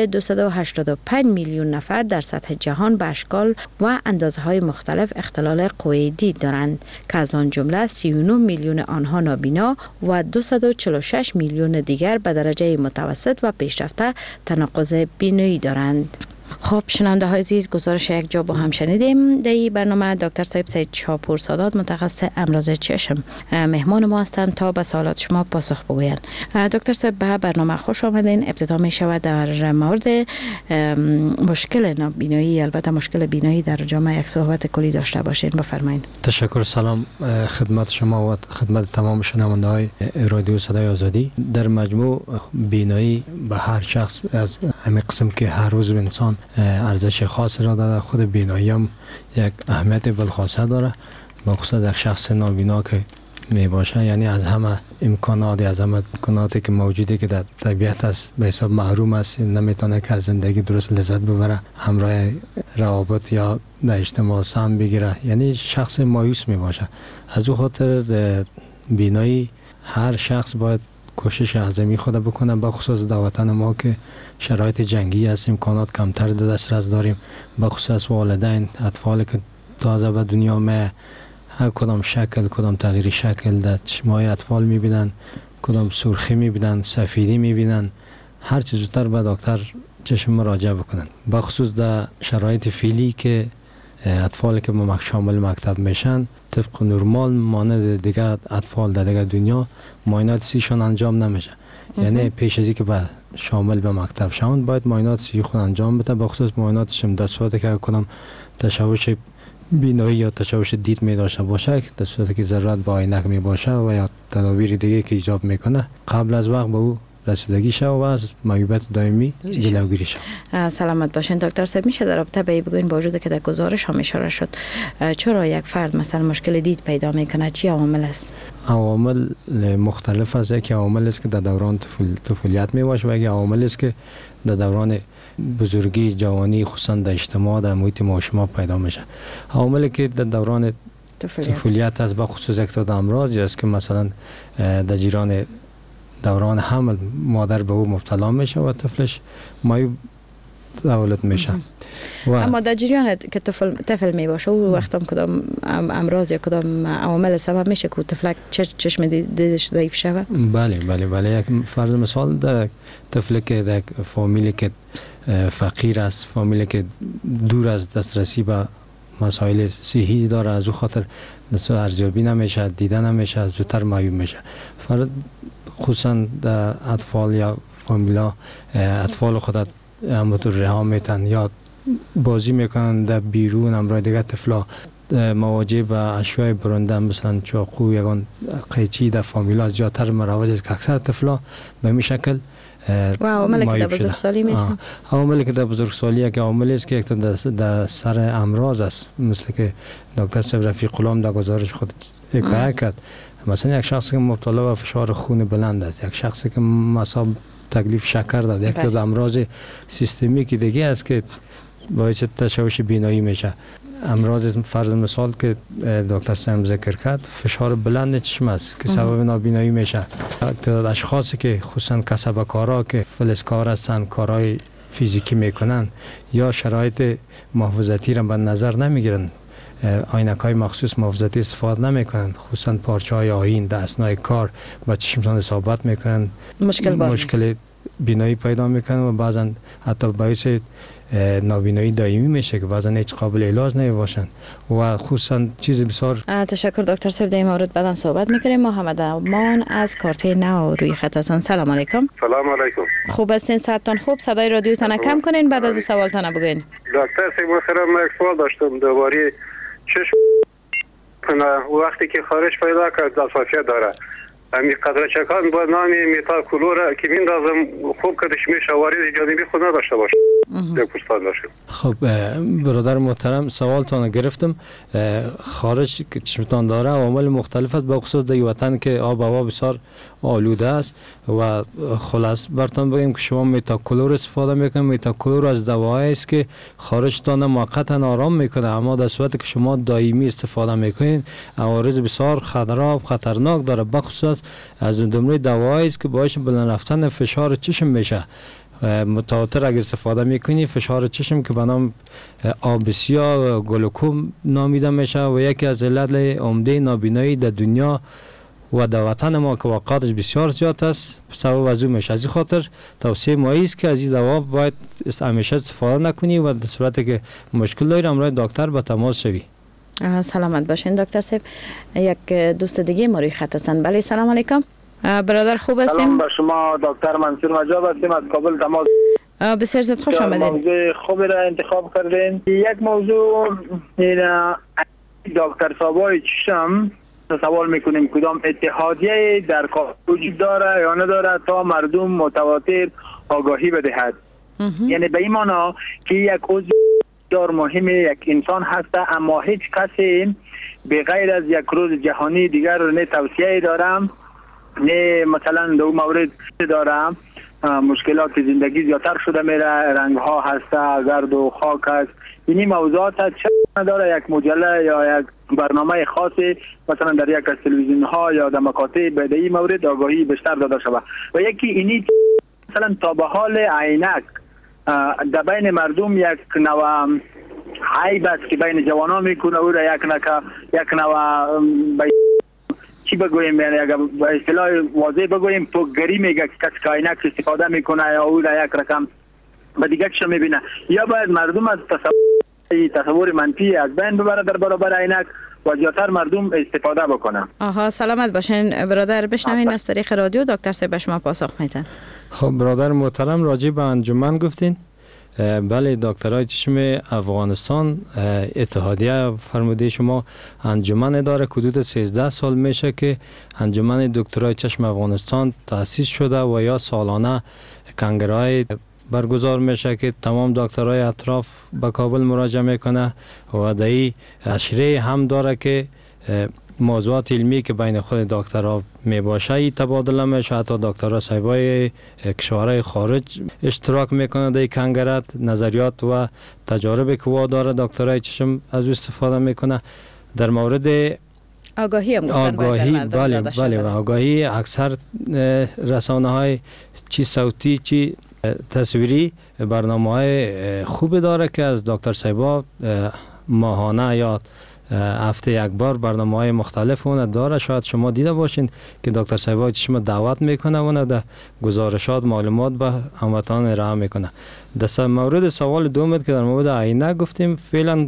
285 میلیون نفر در سطح جهان به اشکال و اندازه‌های مختلف اختلال قوه دید دارند که از آن جمله 39 میلیون آنها نابینا و 246 میلیون دیگر به درجه متوسط و پیشرفته تناقض بینایی دارند. خب شنونده های عزیز، گزارش یک جا با هم شنیدیم. در این برنامه دکتر صاحب سید شاپور سادات متخصص امراض چشم مهمان ما هستند تا به سوالات شما پاسخ بگویند. دکتر صاحب به برنامه خوش آمدین. ابتدا می شود در مورد مشکل نابینایی، البته مشکل بینایی در جامعه یک صحبت کلی داشته باشین. بفرمایید. تشکر. سلام خدمت شما و خدمت تمام شنونده های رادیو صدای آزادی. در مجموع بینایی به هر شخص از همین قسم که هر روز انسان ارزش خاص را داره، خود بینایی هم یک اهمیت بالخاصه داره. مخصوصا یک شخص نابینا که می باشه، یعنی از همه امکاناتی که موجوده که در طبیعت است به حساب محروم است، نمیتونه که از زندگی درست لذت ببره، همراه روابط یا در اجتماع سهم بگیره، یعنی شخص مایوس می باشه. از او خاطر بینایی هر شخص باید کوشش اعظمی خود بکنه، به خصوص در وطن ما که شرایط جنگی است، امکانات کمتر در دسترس داریم، به خصوص والدین اطفال که تازه به دنیا می هر کدام شکل، کدام تغییر شکل در چشمای اطفال میبینن، کدام سرخی میبینن، سفیدی میبینن، هر چیز زودتر به دکتر چشم مراجعه بکنن. به خصوص در شرایط فعلی که اطفالی که شامل مکتب میشن طبق نرمال مانند دیگه اطفال در دیگه دنیا معاینات سیشون انجام نمیشه. یعنی پیش از اینکه شامل به مکتب شوند باید معاینات سی خود انجام بده. به خصوص معایناتش در صورتی که کدام تشوش بینایی یا تشوش دید می داشته باشه، در صورتی که ضرورت با عینک می باشه و یا تدابیر دیگه که ایجاب میکنه قبل از وقت به او رسیدگی شود و از معیوبیت دائمی جلوگیری شود. سلامت باشین دکتر صاحب. میشه در رابطه به بگوین با وجود که در گزارش هم اشاره شد چرا یک فرد مثلا مشکل دید پیدا میکنه؟ چی عوامل است؟ عوامل مختلف است. یک عوامل است که در دوران طفولیت میباشه و یک عوامل است که در دوران بزرگی، جوانی، خصوصا در اجتماع، در محیط معاشرت پیدا میشه. عواملی که در دوران طفولیت است به خصوص یک تا امراض است که مثلا در جریان دوران حمل مادر به او مبتلا میشه و طفلش معیوب تولد میشه. اما در جریان که طفل می باشه او وقت هم کدام امراض یا کدام عوامل سبب میشه که طفلک چشم دیدش ضعیف شود؟ بله. یک فرض مثال در طفل که در فامیلی که فقیر است، فامیلی که دور از دسترسی به مسائل صحی داره، از او خاطر ارزیابی نمیشه، دیدن نمیشه، زودتر معیوب میشه. فرض خصوصا در اطفال یا فامیلا اطفال خودت همونطور رها میتن یا بازی میکنن در بیرون، امرای دیگه طفلا مواجه به اشیاء برنده مثلا چاقو یگان قیچی در فامیلا از جاتر مروج است که اکثر طفلا به این شکل و عواملی که در بزرگسالی میشه. عواملی که در بزرگسالی یک عاملی است که یک در سر امراض است، مثل که دکتر صاحب رفیق غلام در گزارش خود حکایت کرد. مثلا یک شخصی که مبتلا به فشار خون بلند است، یک شخصی که مصاب تکلیف شکر داره، یک تا امراض سیستمیکی دیگه است که باعث تشوش بینایی میشه. امراض فرض مثال که دکتر صاحب ذکر کرد، فشار بلند چشم است که سبب نابینایی میشه. تعداد اشخاصی که خصوصا کسبکارا که فلزکار هستن، کارهای فیزیکی میکنن یا شرایط محافظتی را به نظر نمیگیرن، عینک‌های مخصوص محافظتی استفاده نمیکنن، خصوصا پارچه‌های آیین در اثنای کار با چشمشان اصابت میکنن، مشکل بینایی پیدا میکنن و بعضا حتی باعث نابینایی دائمی میشه که بعضا هیچ قابل علاج نمیباشن و خصوصا چیز بسیار. تشکر دکتر صاحب. در این مورد بعدا صحبت میکنیم. محمد امان از کارته نو روی خط هستن. سلام علیکم. سلام علیکم. خوب هستین؟ صحتتان خوب؟ صدای رادیوتان کم کنین بعد از سوالتان بگوین. دکتر صاحب محترم یک سوال داشتم درباره چشم. وقتی که خارش پیدا کرد حساسیت داره، همین قطره چکان با نام میتال کلور که میندازم خوب کدش میشه وارد جانبی خود نداشته باشه. دکتر داشتم. خب برادر محترم سوالتان گرفتم. خارج که چشمتان داره عوامل مختلف است، به خصوص در وطن که آب و هوا بسیار آلوده است و خلاص براتون بگیم که شما میتاکلور استفاده میکنید. میتاکلور از دوایی است که خارجتان موقتا آرام میکنه، اما در صورتی که شما دائمی استفاده میکنید عوارض بسیار خطرناک داره، به خصوص از جمله دوایی است که باعث بلند رفتن فشار چشم میشه. متواتر اگه استفاده میکنی فشار چشم که به نام آبسیا گلوکوم نامیده میشه و یکی از علت عمده نابینایی در دنیا و در وطن ما که واقعاتش بسیار زیاد است سبب از اون میشه. از این خاطر توصیه ما است که از این دوا باید همیشه استفاده نکنی و در صورتی که مشکل داری امروز دکتر با تماس شوی. سلامت باشین دکتر صاحب. یک دوست دیگه ما روی خط هستن. بله سلام علیکم. برادر خوب هستین؟ سلام به شما دکتر منصور مجاب هستیم از کابل تماس. بسیار زیاد خوش آمدید. موضوع خوبی را انتخاب کردین. یک موضوع این دکتر صاحبای چشم سوال میکنیم کدام اتحادیه در کار وجود داره یا نداره تا مردم متواتر آگاهی بدهد. یعنی به این معنا که یک عضو بسیار مهم یک انسان هسته اما هیچ کسی به غیر از یک روز جهانی دیگر نه توصیه دارم نه مثلا دو مورد دارم مشکلات زندگی زیادتر شده میره، رنگ ها هسته، گرد و خاک است. این موضوعات چه نداره یک مجله یا یک برنامه خاصی مثلا در یک از تلویزیون ها یا در مکاتب به این مورد آگاهی بیشتر داده شود. و یکی اینی مثلا تا به حال عینک در بین مردم یک نوع عیب است که بین جوانان میکنه او را یک نوع چی بگویم، یعنی اگر به اصطلاح واضح بگویم پوکگری میگه که کسی که عینک استفاده میکنه یا او را یک رقم به دیگه کشم میبینه، یا باید مردم از تصور منفی از بین ببره در برابر عینک و زیادتر مردم استفاده بکنن. سلامت باشین برادر. بشنوین از طریق رادیو دکتر صاحب شما پاسخ میدن. خب برادر محترم راجع به انجمن گفتین. بله دکترای چشم افغانستان اتحادیه فرموده شما انجمن داره، حدود 13 سال میشه که انجمن دکترای چشم افغانستان تأسیس شده و یا سالانه کنگره‌های برگزار میشه که تمام دکترای اطراف به کابل مراجعه میکنه و دایی اشره هم داره که موضوعات علمی که بین خود دکترها می باشه ای تبادله میشه، حتی دکترها صاحبای کشورهای خارج اشتراک میکنه در کنگرات، نظریات و تجارب که وا داره دکترای چشم از استفاده میکنه. در مورد آگاهی هم گفتن بله آگاهی اکثر رسانه های چی صوتی چی تصویری برنامه های خوب داره که از دکتر صاحبا ماهانه یا هفته یک بار برنامه های مختلف اون داره. شاید شما دیده باشین که دکتر صاحبا شما دعوت میکنه و در گزارشات معلومات به هموطنان ارائه میکنه. در مورد سوال دوم که در مورد عینک گفتیم، فعلا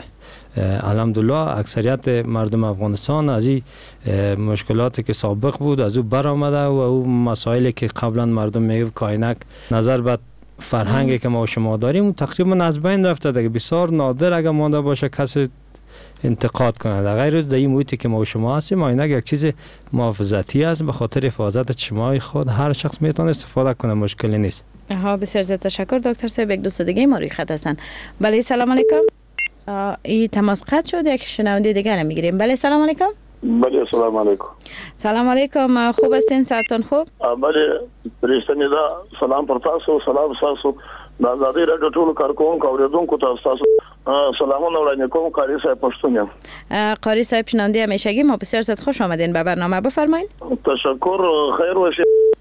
الحمدلله اکثریت مردم افغانستان از این مشکلاتی که سابق بود از او برآمده و او مسائلی که قبلا مردم میگفت عینک نظر به فرهنگی که ما و شما داریم تقریبا از بین رفته دیگه. بسیار نادر اگر مانده باشه کسی انتقاد کنه. در غیر از این محیطی که ما و شما هستیم عینک یک چیز محافظتی است، به خاطر حفاظت چشمای خود هر شخص میتونه استفاده کنه، مشکلی نیست. بسیار زیاد تشکر دکتر صاحب. یک دوست دیگه ما روی خط هستن. بله سلام علیکم. این تماس قطع شد، یک شنونده دیگر میگیریم. بله سلام علیکم. بله سلام علیکم. سلام علیکم، خوب هستین؟ ساعتون خوب؟ بله پرشتنی دا سلام پر تاسو، سلام تاسو د آزادۍ رادیو ټول کارکونکو اوریدونکو تاسو سلامونه وړاندې کوم. قاری صاحب پښتون یم. قاری صاحب شنونده همیشگی ما، بسیار زیاد خوش آمدین به برنامه. بفرمایید. تشکر، خیر وشه.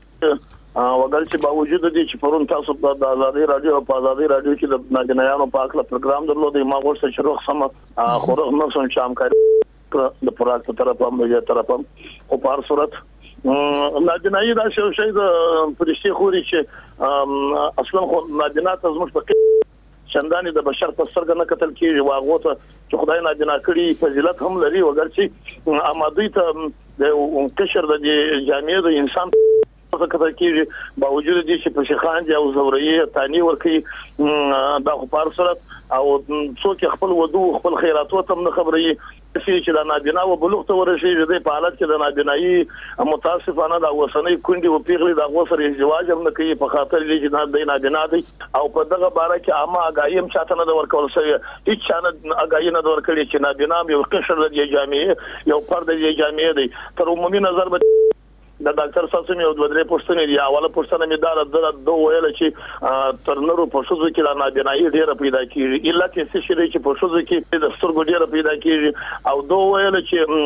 وګړي چې باوجود دي چې پرون تاسو د آزادۍ رادیو په آزادۍ رادیو کې د ناګنایانو په اړه پروګرام درلود، ما غوښتل چې روغ سم خورغ نو سم شام کاری د پراک په طرف هم د طرف هم او په هر صورت ناګنایي دا شی د پرشتي خوري چې اصلا خو ناګنات زموږ په چنداني د بشر په سترګه نه کتل کیږي، واغو ته چې خدای ناګنا کړی فضیلت هم لري، وګړي چې آمادوي ته د کشر د جامعې د انسان څه کتل کیږي، باوجود دې چې په شيخان دي او زوري تانی ورکی دا خو په صورت او څوک خپل ودو خپل خیراتو ته نه خبري چې دا نابینا او بلوغ ته ورشي د په حالت کې د نابینایي متاسفانه د وسنۍ کندي او پیغلي د غوسر ازدواج هم نه کوي په خاطر چې د نابینا دي او په دغه باره کې عامه اگاهي هم چاته نه ورکول شوی، هیڅ چانه اگاهي نه ورکړي چې نابینا یو قشر د جامعې یو فرد د جامعې دی. تر عمومي نظر به د ډاکټر ساسو مې د درې پوښتنې دی. اوله پوښتنه مې دا د ویل چې تر نورو په شوزو کې د نابینایي ډیره پیدا کیږي، الا کې څه شي چې په شوزو کې د سترګو ډیره پیدا کیږي، او دوه ویل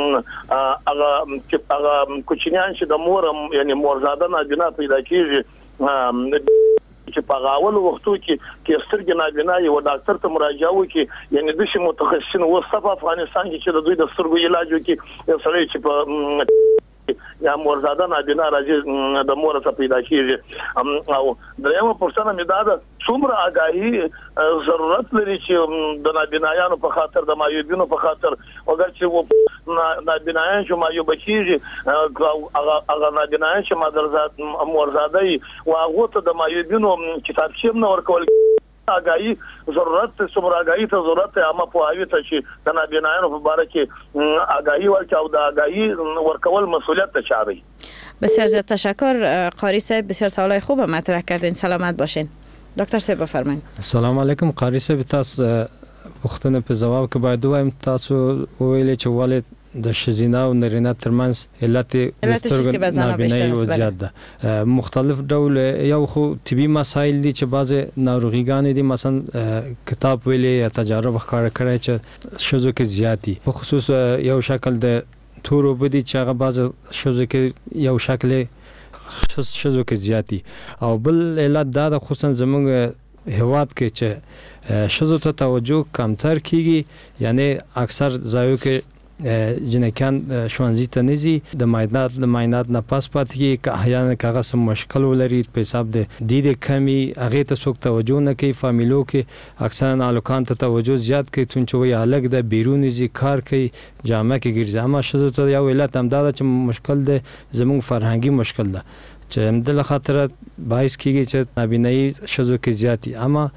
چې هغه کوچنیان چې د مور یعنی مورزاده نابینا پیدا کیږي چې په غاول وختو کې سترګې نابینایي و ډاکټر ته مراجعه وکړي، یعنی د شي متخصصین وسط افغانستان کې چې د دوی د سترګو علاج وکړي، یو سړی چې په یا مورزاده نابینا راځي د مور ته پیدا کیږي. او درېمه پوښتنه مې دا ده څومره آگاهي ضرورت لري چې د نابینایانو په خاطر د مایوبینو په خاطر اگر چې نابینایان چې مایوب کیږي هغه نابینایان چې مورزاده او هغه ته د مایوبینو کتابچې نه ورکول آگاهي ضرورت څومره آگاهي ته ضرورت اما په اوی ته چې د نابینایانو په باره کې آگاهی ورکړي او د آگاهی ورکول مسئولیت ته چاري. بسیار زیاد تشکر قاری صاحب، بسیار سوالای خوب مطرح کردین. سلامت باشین. دکتر صاحب بفرمایید. سلام علیکم. قاری صاحب تاسو پوښتنه په جواب کې باید وایم تاسو ویل چې والد د شزینه او نرینه ترمنځ علت سترګو نابینایی او زیات ده. مختلف ډول یو خو طبي مسایل دي چې بعض ناروغیګان دي، مثلا کتاب ویلي یا تجارب ښکار کړی چې شزو کې زیاتی په خصوص یو شکل د تورو بدی چې هغه بعض شزو کې یو شکل شزو کې زیاتی، او بل علت دا د خصوصا زموږ هواد کې چې شزو ته توجه کمتر کیږي، یعنی اکثر ځایو کې جنکان شوانزی ته نزي د معاینات نه پاس پاتې کې احیانا کاغذ مشکل ولري په حساب د دید کمی هغه ته څوک توجه نه کوي. فامیلو کې اکثرا الکان ته توجه زیات کوي، تون چې وی الګ د بیرونی زی کار کوي جامه کې ګرځي، اما شزو ته یو علت هم دا چې مشکل ده زموږ فرهنګي مشکل ده چې همدغه خاطر باعث کیږي چې نابینایی شذو کې زیاتی اما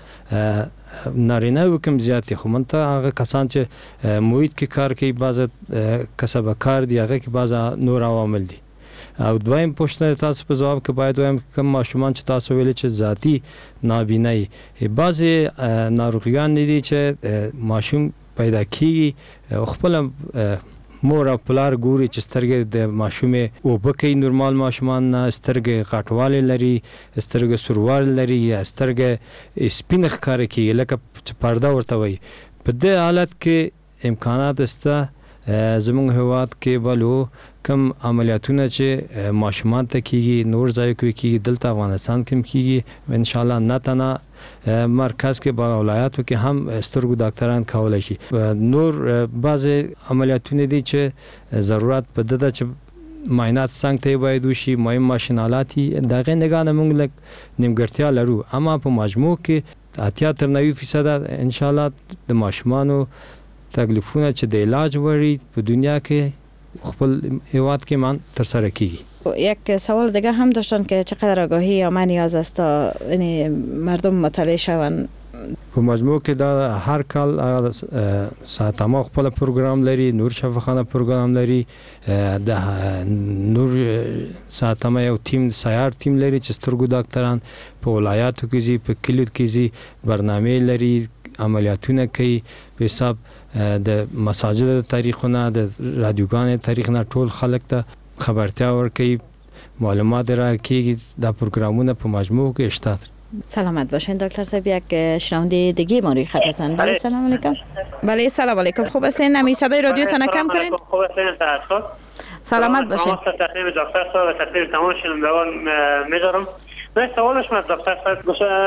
نارینه وکم زیاتی خو منته هغه کسان چې محیط کې کار کوي بعض کسب کار دی هغه کې بعض نور عوامل دي او دویم پوښتنه تاسو په جواب کې باید وایم کوم ماشومان چې تاسو ویل چې ذاتی نابینایی بعض ناروغیان دي چې ماشوم پیدا کیږي خپل مور او پلار ګوري چې سترګې د ماشومې او بکې نورمال ماشومان نه سترګې غټواله لري سترګې سروال لري یا سترګې سپین ښکار کوي لکه پرده ورته وي په دې حالت کې امکانات سته زموږ هیواد کې بلو کم عملیاتونه چې ماشومان ته کیږي نور ځای کې کیږي دلته افغانستان کې کیږي ان شاء الله نه تنه مرکز کې بل ولایاتو کې هم سترګو ډاکټران کولای شي نور بعض عملیاتونه دي چې ضرورت په دده چې معاینات څنګه ته باید وشي مهم ماشینالاتي دغه نگاه موږ لک نیمګړتیا لرو اما په مجموع کې 80-90% ان شاء الله د ماشومانو تکلیفونه چې د علاج وری په دنیا کې خپل هیواد کې من تر سره کیږي. یک سوال دیگه هم داشتن که چقدر آگاهی یا من نیاز است تا مردم مطلع شوند؟ په مجموع کې دا هر کال ساعتما خپل پروګرام لري نور شفاخانه پروګرام لري د نور ساعتما یو ټیم سیار ټیم لري چې سترګو ډاکټران په ولایاتو کې زی په کلیو کې زی برنامه لري عملیاتونه کوي په حساب د مساجد تاریخونه د رادیوګان تاریخ نه ټول خلک ته خبرتیا ورکوي معلومات راکړي د پروګرامونه په مجموع کې شته. سلامت باشین دکتر صاحب یک شنونده دیگه ما روی خط هستن. بله سلام علیکم. بله سلام علیکم خوب هستین نمی صدای رادیو تون کم کنین. خوب هستین تاسو. سلامت باشین. تقدیم دکتر صاحب و تقدیم تمام شنوندگان می‌دارم. من سوالش من دکتر صاحب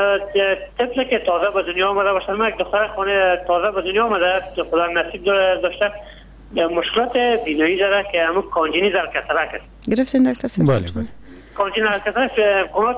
طفلی که تازه به دنیا آمده باشه من یک دختر خانه تازه به دنیا آمده که خدا نصیب داشته مشکلات بینایی داره که همون کانجینی در کترک است. گرفتین دکتر صاحب؟ بله بله. کانجینی در کترک امکانات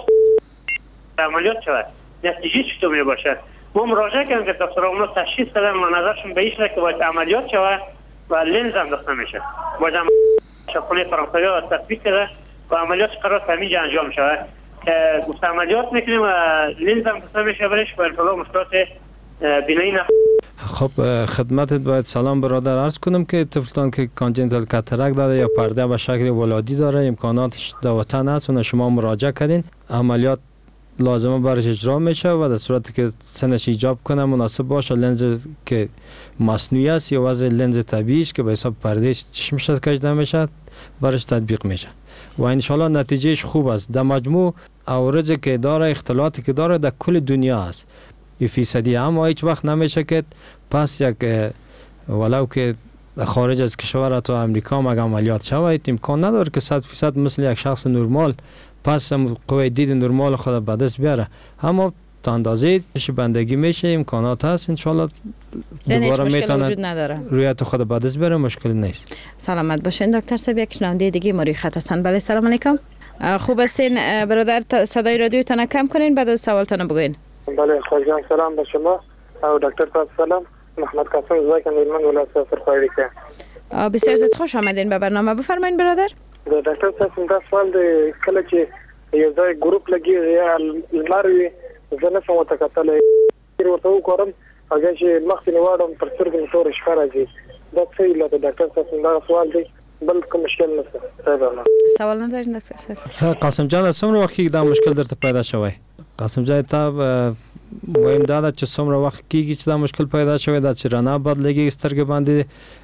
عملیات شود نتیجه چطور می باشه ما مراجعه کردیم که دکتر اونا تشخیص دادن و نظرشون به این شده که باید عملیات شود و لنز هم داشته میشه باید شخصی فرانسوی ها تطبیق کرده و عملیات قرار همینجا انجام شود که گفت عملیات میکنیم و لنز هم داشته میشه برش و انشاءالله مشکلات بینایی نه. خب خدمتت باید سلام برادر عرض کنم که طفلتان که کانجنتال کاتاراک داره یا پرده به شکل ولادی داره امکاناتش در وطن هست و شما مراجعه کردین عملیات لازمه برش اجرا میشه و در صورتی که سنش ایجاب کنه مناسب باشه لنز که مصنوعی است یا وضع لنز طبیعی است که به حساب پرده چشمش کشیده میشه برش تطبیق میشه و ان شاء الله نتیجهش خوب است. در مجموع عوارضی که داره اختلاطی که داره در کل دنیا است 1% اما هیچ وقت نمیشه که پس یک ولو که خارج از کشور تا امریکا مگه عملیات شود امکان نداره که 100% مثل یک شخص نرمال پس قوی دید نرمال خود به دست بیاره اما تا اندازه بندگی میشه امکانات هست ان شاء الله دوباره میتونه رویت خود به دست بیاره مشکل نیست. سلامت باشین دکتر صاحب یک شنونده دیگه ما روی خط هستن. بله سلام علیکم. خوب هستین برادر صدای رادیو تون کم کنین بعد از سوالتون بگوین. بله خواجان سلام به شما او دکتر صاحب سلام محمد قاسم زاکن من ولایت سرخوایی که بسیار زیاد خوش آمدین به برنامه بفرمایید برادر. دکتر صاحب دا سوال دی کله چې یو ځای ګروپ لګي یا لمروي زنه سم وتکتل ورته وکړم هغه چې مخکې واړم پر سترګې تور ښکار راځي دا څه له دکتر صاحب دا سوال دی بل کوم مشکل نشته. سوال ندارین دکتر صاحب؟ قاسم جان څومره وخت دا مشکل درته پیدا شوی؟ قاسم جان تا وایم دا چې څومره وخت کېږي چې دا مشکل پیدا شوی دا چې رڼا بدلېږي سترګې باندې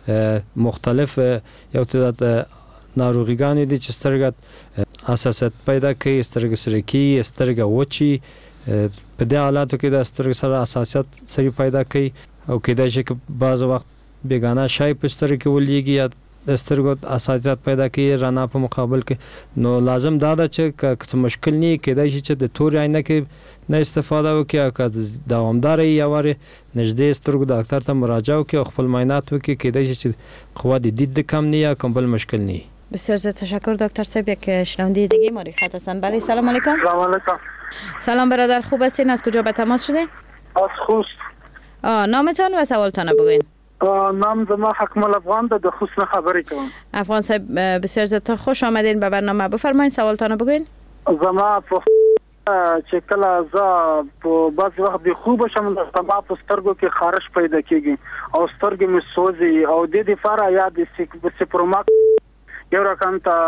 مختلف یو تعداد ناروغیګانې دي چې سترګې حساسیت پیدا کوي سترګې سره کیږي سترګې وچي په دې حالاتو کې د سترګې سره حساسیت سړي پیدا کوي او کېدای شي چې بعض وخت بیگانه شی په سترګې کې ولېږي یا د سترګو حساسیت پیدا کوي رڼا په مقابل کې نو لازم دا ده چې که مشکل نه کېدای شي چې د تورې عینکې نه استفاده وکړي او که دوامدار یا واره نږدې سترګو ډاکټر ته مراجعه وکړي او خپل معاینات وکړي کېدای شي چې قوت دید کم نه یا کوم بل مشکل نه. بسیار زیاد تشکر دکتر صاحب. یک شنونده دیگه ما روی خط هستن. بله سلام علیکم. سلام علیکم. سلام برادر خوب هستین از کجا به تماس شده؟ از خوست. نامتان و سوالتان بگوین. نام زما حکمل افغان د خصوص خبرې کوم. افغان صاحب بسیار زیات خوش آمدین به برنامه. بفرمایید سوالتان بگوین. زما چې کله ز په بعض وخت به خوب شم د سما په سترګو کې خارش پیدا کیږي او سترګې مې سوځي او د دې فارا یاد سپروماک یو رقم ته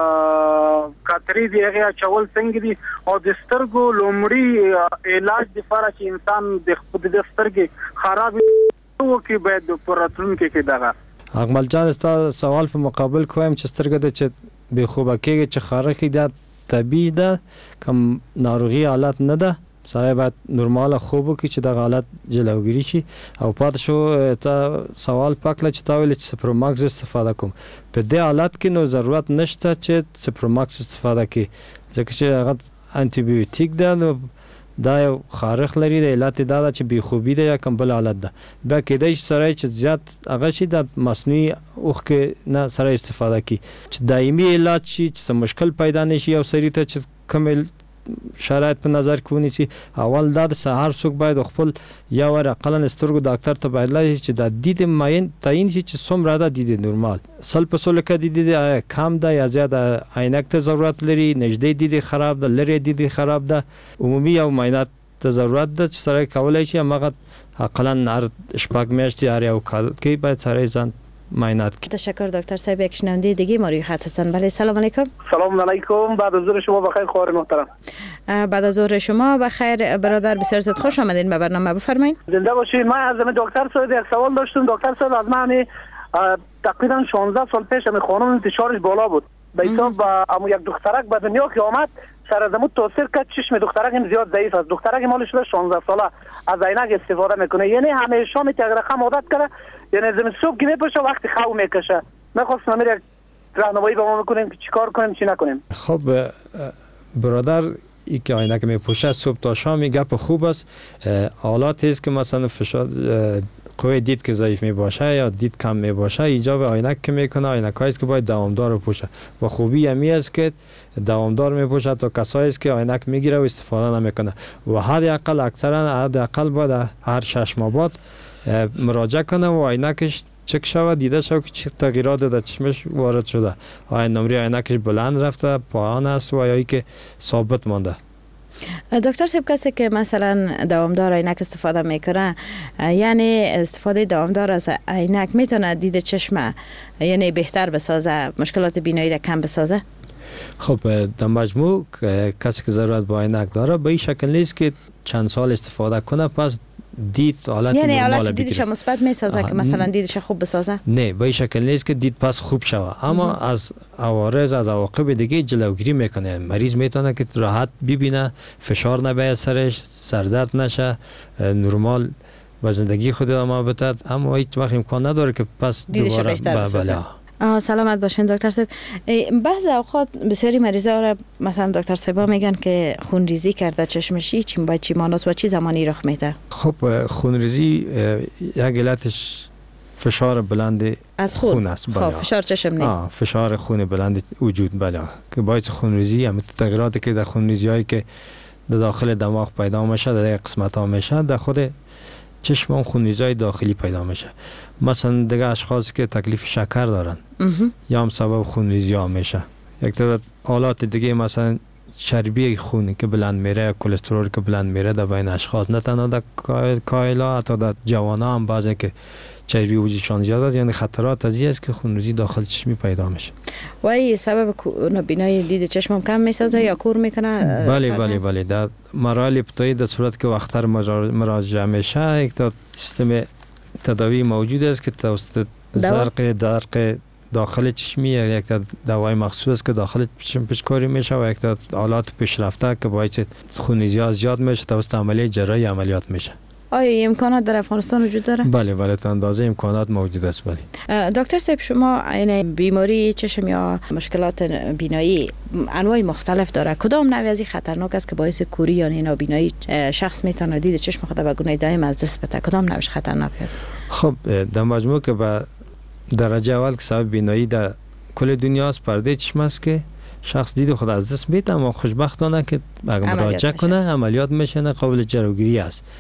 کاتری دی هغه چول څنګه دي او د سترګو لومړی علاج د فارا چې انسان د خپل د سترګې خراب وو کې باید په راتلونکي کې دغه اکمل جان تاسو سوال په مقابل کوم چې سترګې د چې به خوبه کېږي چې خارخ ده طبیعي ده کوم ناروغي حالت نه ده سره باید نورمال خوب وکړي چې د حالت جلوګیری شي او پات شو تا سوال پکله چې تاویل چې سپروماکس استفاده کوم په دې حالت کې نو ضرورت نشته چې سپروماکس استفاده کړي ځکه چې هغه انټي بیوټیک ده نو دا یو خارخ لري د علت دا چې بی خوبی ده یا کوم بل حالت ده بیا کېدای شي سره چې زیات هغه شي د مصنوعي اوخ کې نه سره استفاده کړي چې دایمي علاج شي چې مشکل پیدا نشي او سری ته چې کوم شرایط په نظر کې ونیسي اول دا د سهار څوک باید خپل یا ور اقلن سترګو ډاکټر ته باید لای چې د دید معین تعین شي چې څومره ده دید نورمال سل په سل کې دید کم ده یا زیاده عینک ته ضرورت لري نږدې دید خراب ده لری دید خراب ده عمومي او معاینات ته ضرورت ده چې سره کولای شي هغه اقلن هر شپږ میاشتې هر یو کال کې باید سره ځان معاینات کی. تشکر دکتر صاحب. یک شنونده دیگه ما روی خط هستن. بله سلام علیکم. سلام علیکم. بعد از ظهر شما بخیر خواهر محترم. بعد از ظهر شما بخیر برادر. بسیار زیاد خوش آمدین به برنامه. بفرمایید. زنده باشید. من از دکتر صاحب یک سوال داشتم. دکتر صاحب از من تقریبا 16 سال پیش می خانم انتشارش بالا بود. به حساب یک دخترک به دنیا که آمد سر از مو تاثیر کرد چشم دخترک هم زیاد ضعیف است. دخترک مالش 16 ساله از عینک استفاده میکنه یعنی همیشه می تگرخم عادت کرده یعنی زمین صبح که میپوشه وقتی خواب میکشه. میخواستم امیر یک راهنمایی به ما میکنیم که چیکار کنیم چی نکنیم. خب برادر ای که عینک میپوشه صبح تا شام گپ خوب است. حالاتی است که مثلا فشار قوه دید که ضعیف می باشه یا دید کم می باشه ایجاب عینک که میکنه عینکایی است که باید دوامدار بپوشه و خوبی همی است که دوامدار میپوشه تا کسایی است که عینک میگیره و استفاده نمیکنه و حداقل اکثرا حداقل باید هر 6 ماه بعد مراجعه کنه و عینکش چک شود دیده شود که چه تغییرات در چشمش وارد شده آیا نمره عینکش بلند رفته پایین است و یا که ثابت مانده. دکتر صاحب کسی که مثلا دوامدار عینک استفاده میکنه یعنی استفاده دوامدار از عینک میتونه دید چشم یعنی بهتر بسازه مشکلات بینایی را کم بسازه؟ خب در مجموع کسی که ضرورت با عینک داره به این شکل نیست که چند سال استفاده کنه پس دید حالت یعنی نرمال حالت دیدش مثبت میسازه که مثلا دیدش خوب بسازه؟ نه به این شکل نیست که دید پس خوب شوه اما از عوارض از عواقب دیگه جلوگیری میکنه. مریض میتونه که راحت ببینه فشار نباید سرش سردرد نشه نرمال با زندگی خود ادامه بده اما هیچ وقت امکان نداره که پس دیدش بهتر بسازه. سلامت باشین دکتر صاحب. بعض اوقات بسیاری مریضا را مثلا دکتر صاحب میگن که خونریزی کرده چشمشی چی باید چی ماناست و چی زمانی رخ میده؟ خب خونریزی یک علتش فشار بلند از خون است. خب فشار چشم نه. فشار خون بلند وجود بله که باعث خونریزی هم تغییراتی که در خونریزیایی که در داخل دماغ پیدا میشه در قسمت ها میشه در خود چشم هم خونریزی داخلی پیدا میشه. مثلا دیگه اشخاصی که تکلیف شکر دارن یا هم سبب خونریزی ها میشه. یک تعداد حالات دیگه مثلا چربی خونی که بلند میره کلسترول که بلند میره در بین اشخاص نه تنها در کایلا حتی در جوانا هم بعضی که چربی وجودشان زیاد است یعنی خطرات از این است که خونریزی داخل چشمی پیدا میشه. و این سبب نابینایی دید چشم هم کم میسازه یا کور میکنه؟ بله در مراحل ابتدایی در صورت که وقتر مراجعه میشه یک تا سیستم تداوی موجود است که توسط درق داخل چشمی یک تا دوای مخصوص که داخل چشم پیشکاری میشه و یک تا آلات پیشرفته که باعث خونریزی زیاد میشه توسط عملیه جراحی عملیات میشه. آیا امکانات در افغانستان وجود داره؟ بله تا اندازه امکانات موجود است. بله. دکتر صاحب شما این بیماری چشم یا مشکلات بینایی انواع مختلف داره کدام نوع از این خطرناک است که باعث کوری یا نابینایی شخص میتونه دید چشم خود به گونه دائم از دست بده کدام نوعش خطرناک است؟ خب در مجموع که به درجه اول که سبب بینایی در کل دنیا است پرده چشم است که شخص دید خود از دست میده اما خوشبختانه که اگر مراجعه کنه عملیات میشه قابل جلوگیری است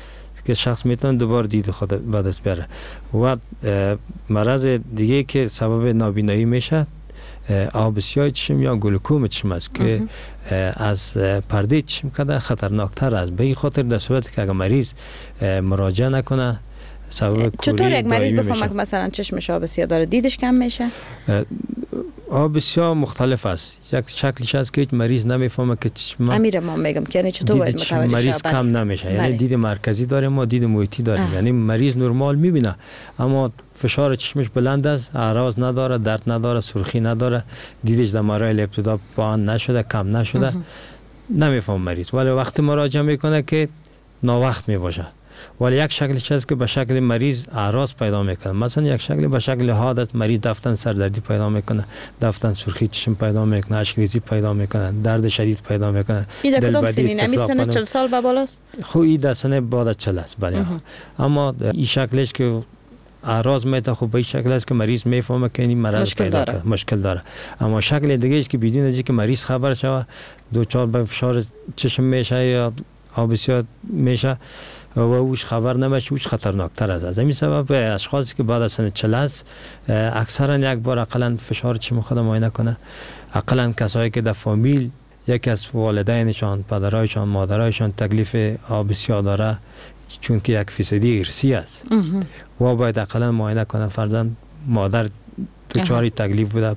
که شخص میتونه دوباره دید خود به دست بیاره. و مرض دیگه که سبب نابینایی میشه آب سیاه چشم یا گلوکوم چشم است که از پرده چشم کده خطرناکتر است. به این خاطر در صورتی که اگر مریض مراجعه نکنه سبب چطور یک مریض بفهمه که مثلا چشمش آب سیاه داره دیدش کم میشه؟ آب سیاه مختلف است. یک شکلش است که مریض نمیفهمه که چشم امیر ما میگم که یعنی چطور باید متوجه مریض کم نمیشه. یعنی دید مرکزی داریم ما دید محیطی داریم. یعنی مریض نرمال میبینه اما فشار چشمش بلند است، اعراض نداره، درد نداره، سرخی نداره، دیدش در مراحل ابتدا پایین نشده، کم نشده، نمیفهمه مریض. ولی وقتی مراجعه میکنه که ناوقت میباشه. ولی یک شکلش هست که به شکل مریض اعراض پیدا میکنه. مثلا یک شکل به شکل حادث مریض دفتن سردردی پیدا میکنه، دفتن سرخی چشم پیدا میکنه، اشک‌ریزی پیدا میکنه، درد شدید پیدا میکنه. این در کدام سنی؟ نمی سن 40 سال به بالاست؟ خب این در سن بعد از 40 است. بله. اما این شکلش که اعراض میته خب به این شکل است که مریض میفهمه که این مرض پیدا کرده، مشکل داره. اما شکل دیگه است که بدون از که مریض خبر شوه دوچار به فشار چشم میشه یا آب سیاه میشه و اوش خبر نمیشه، اوش خطرناکتر است. از همین سبب اشخاصی که بعد از سن 40 است اکثرا یک بار اقلا فشار چشم خود معاینه کنه. اقلا کسایی که در فامیل یکی از والدینشان، پدرایشان، مادرایشان تکلیف آب سیاه داره چون که 1% ارثی است و باید اقلا معاینه کنه. فرضاً مادر دچار تکلیف بوده،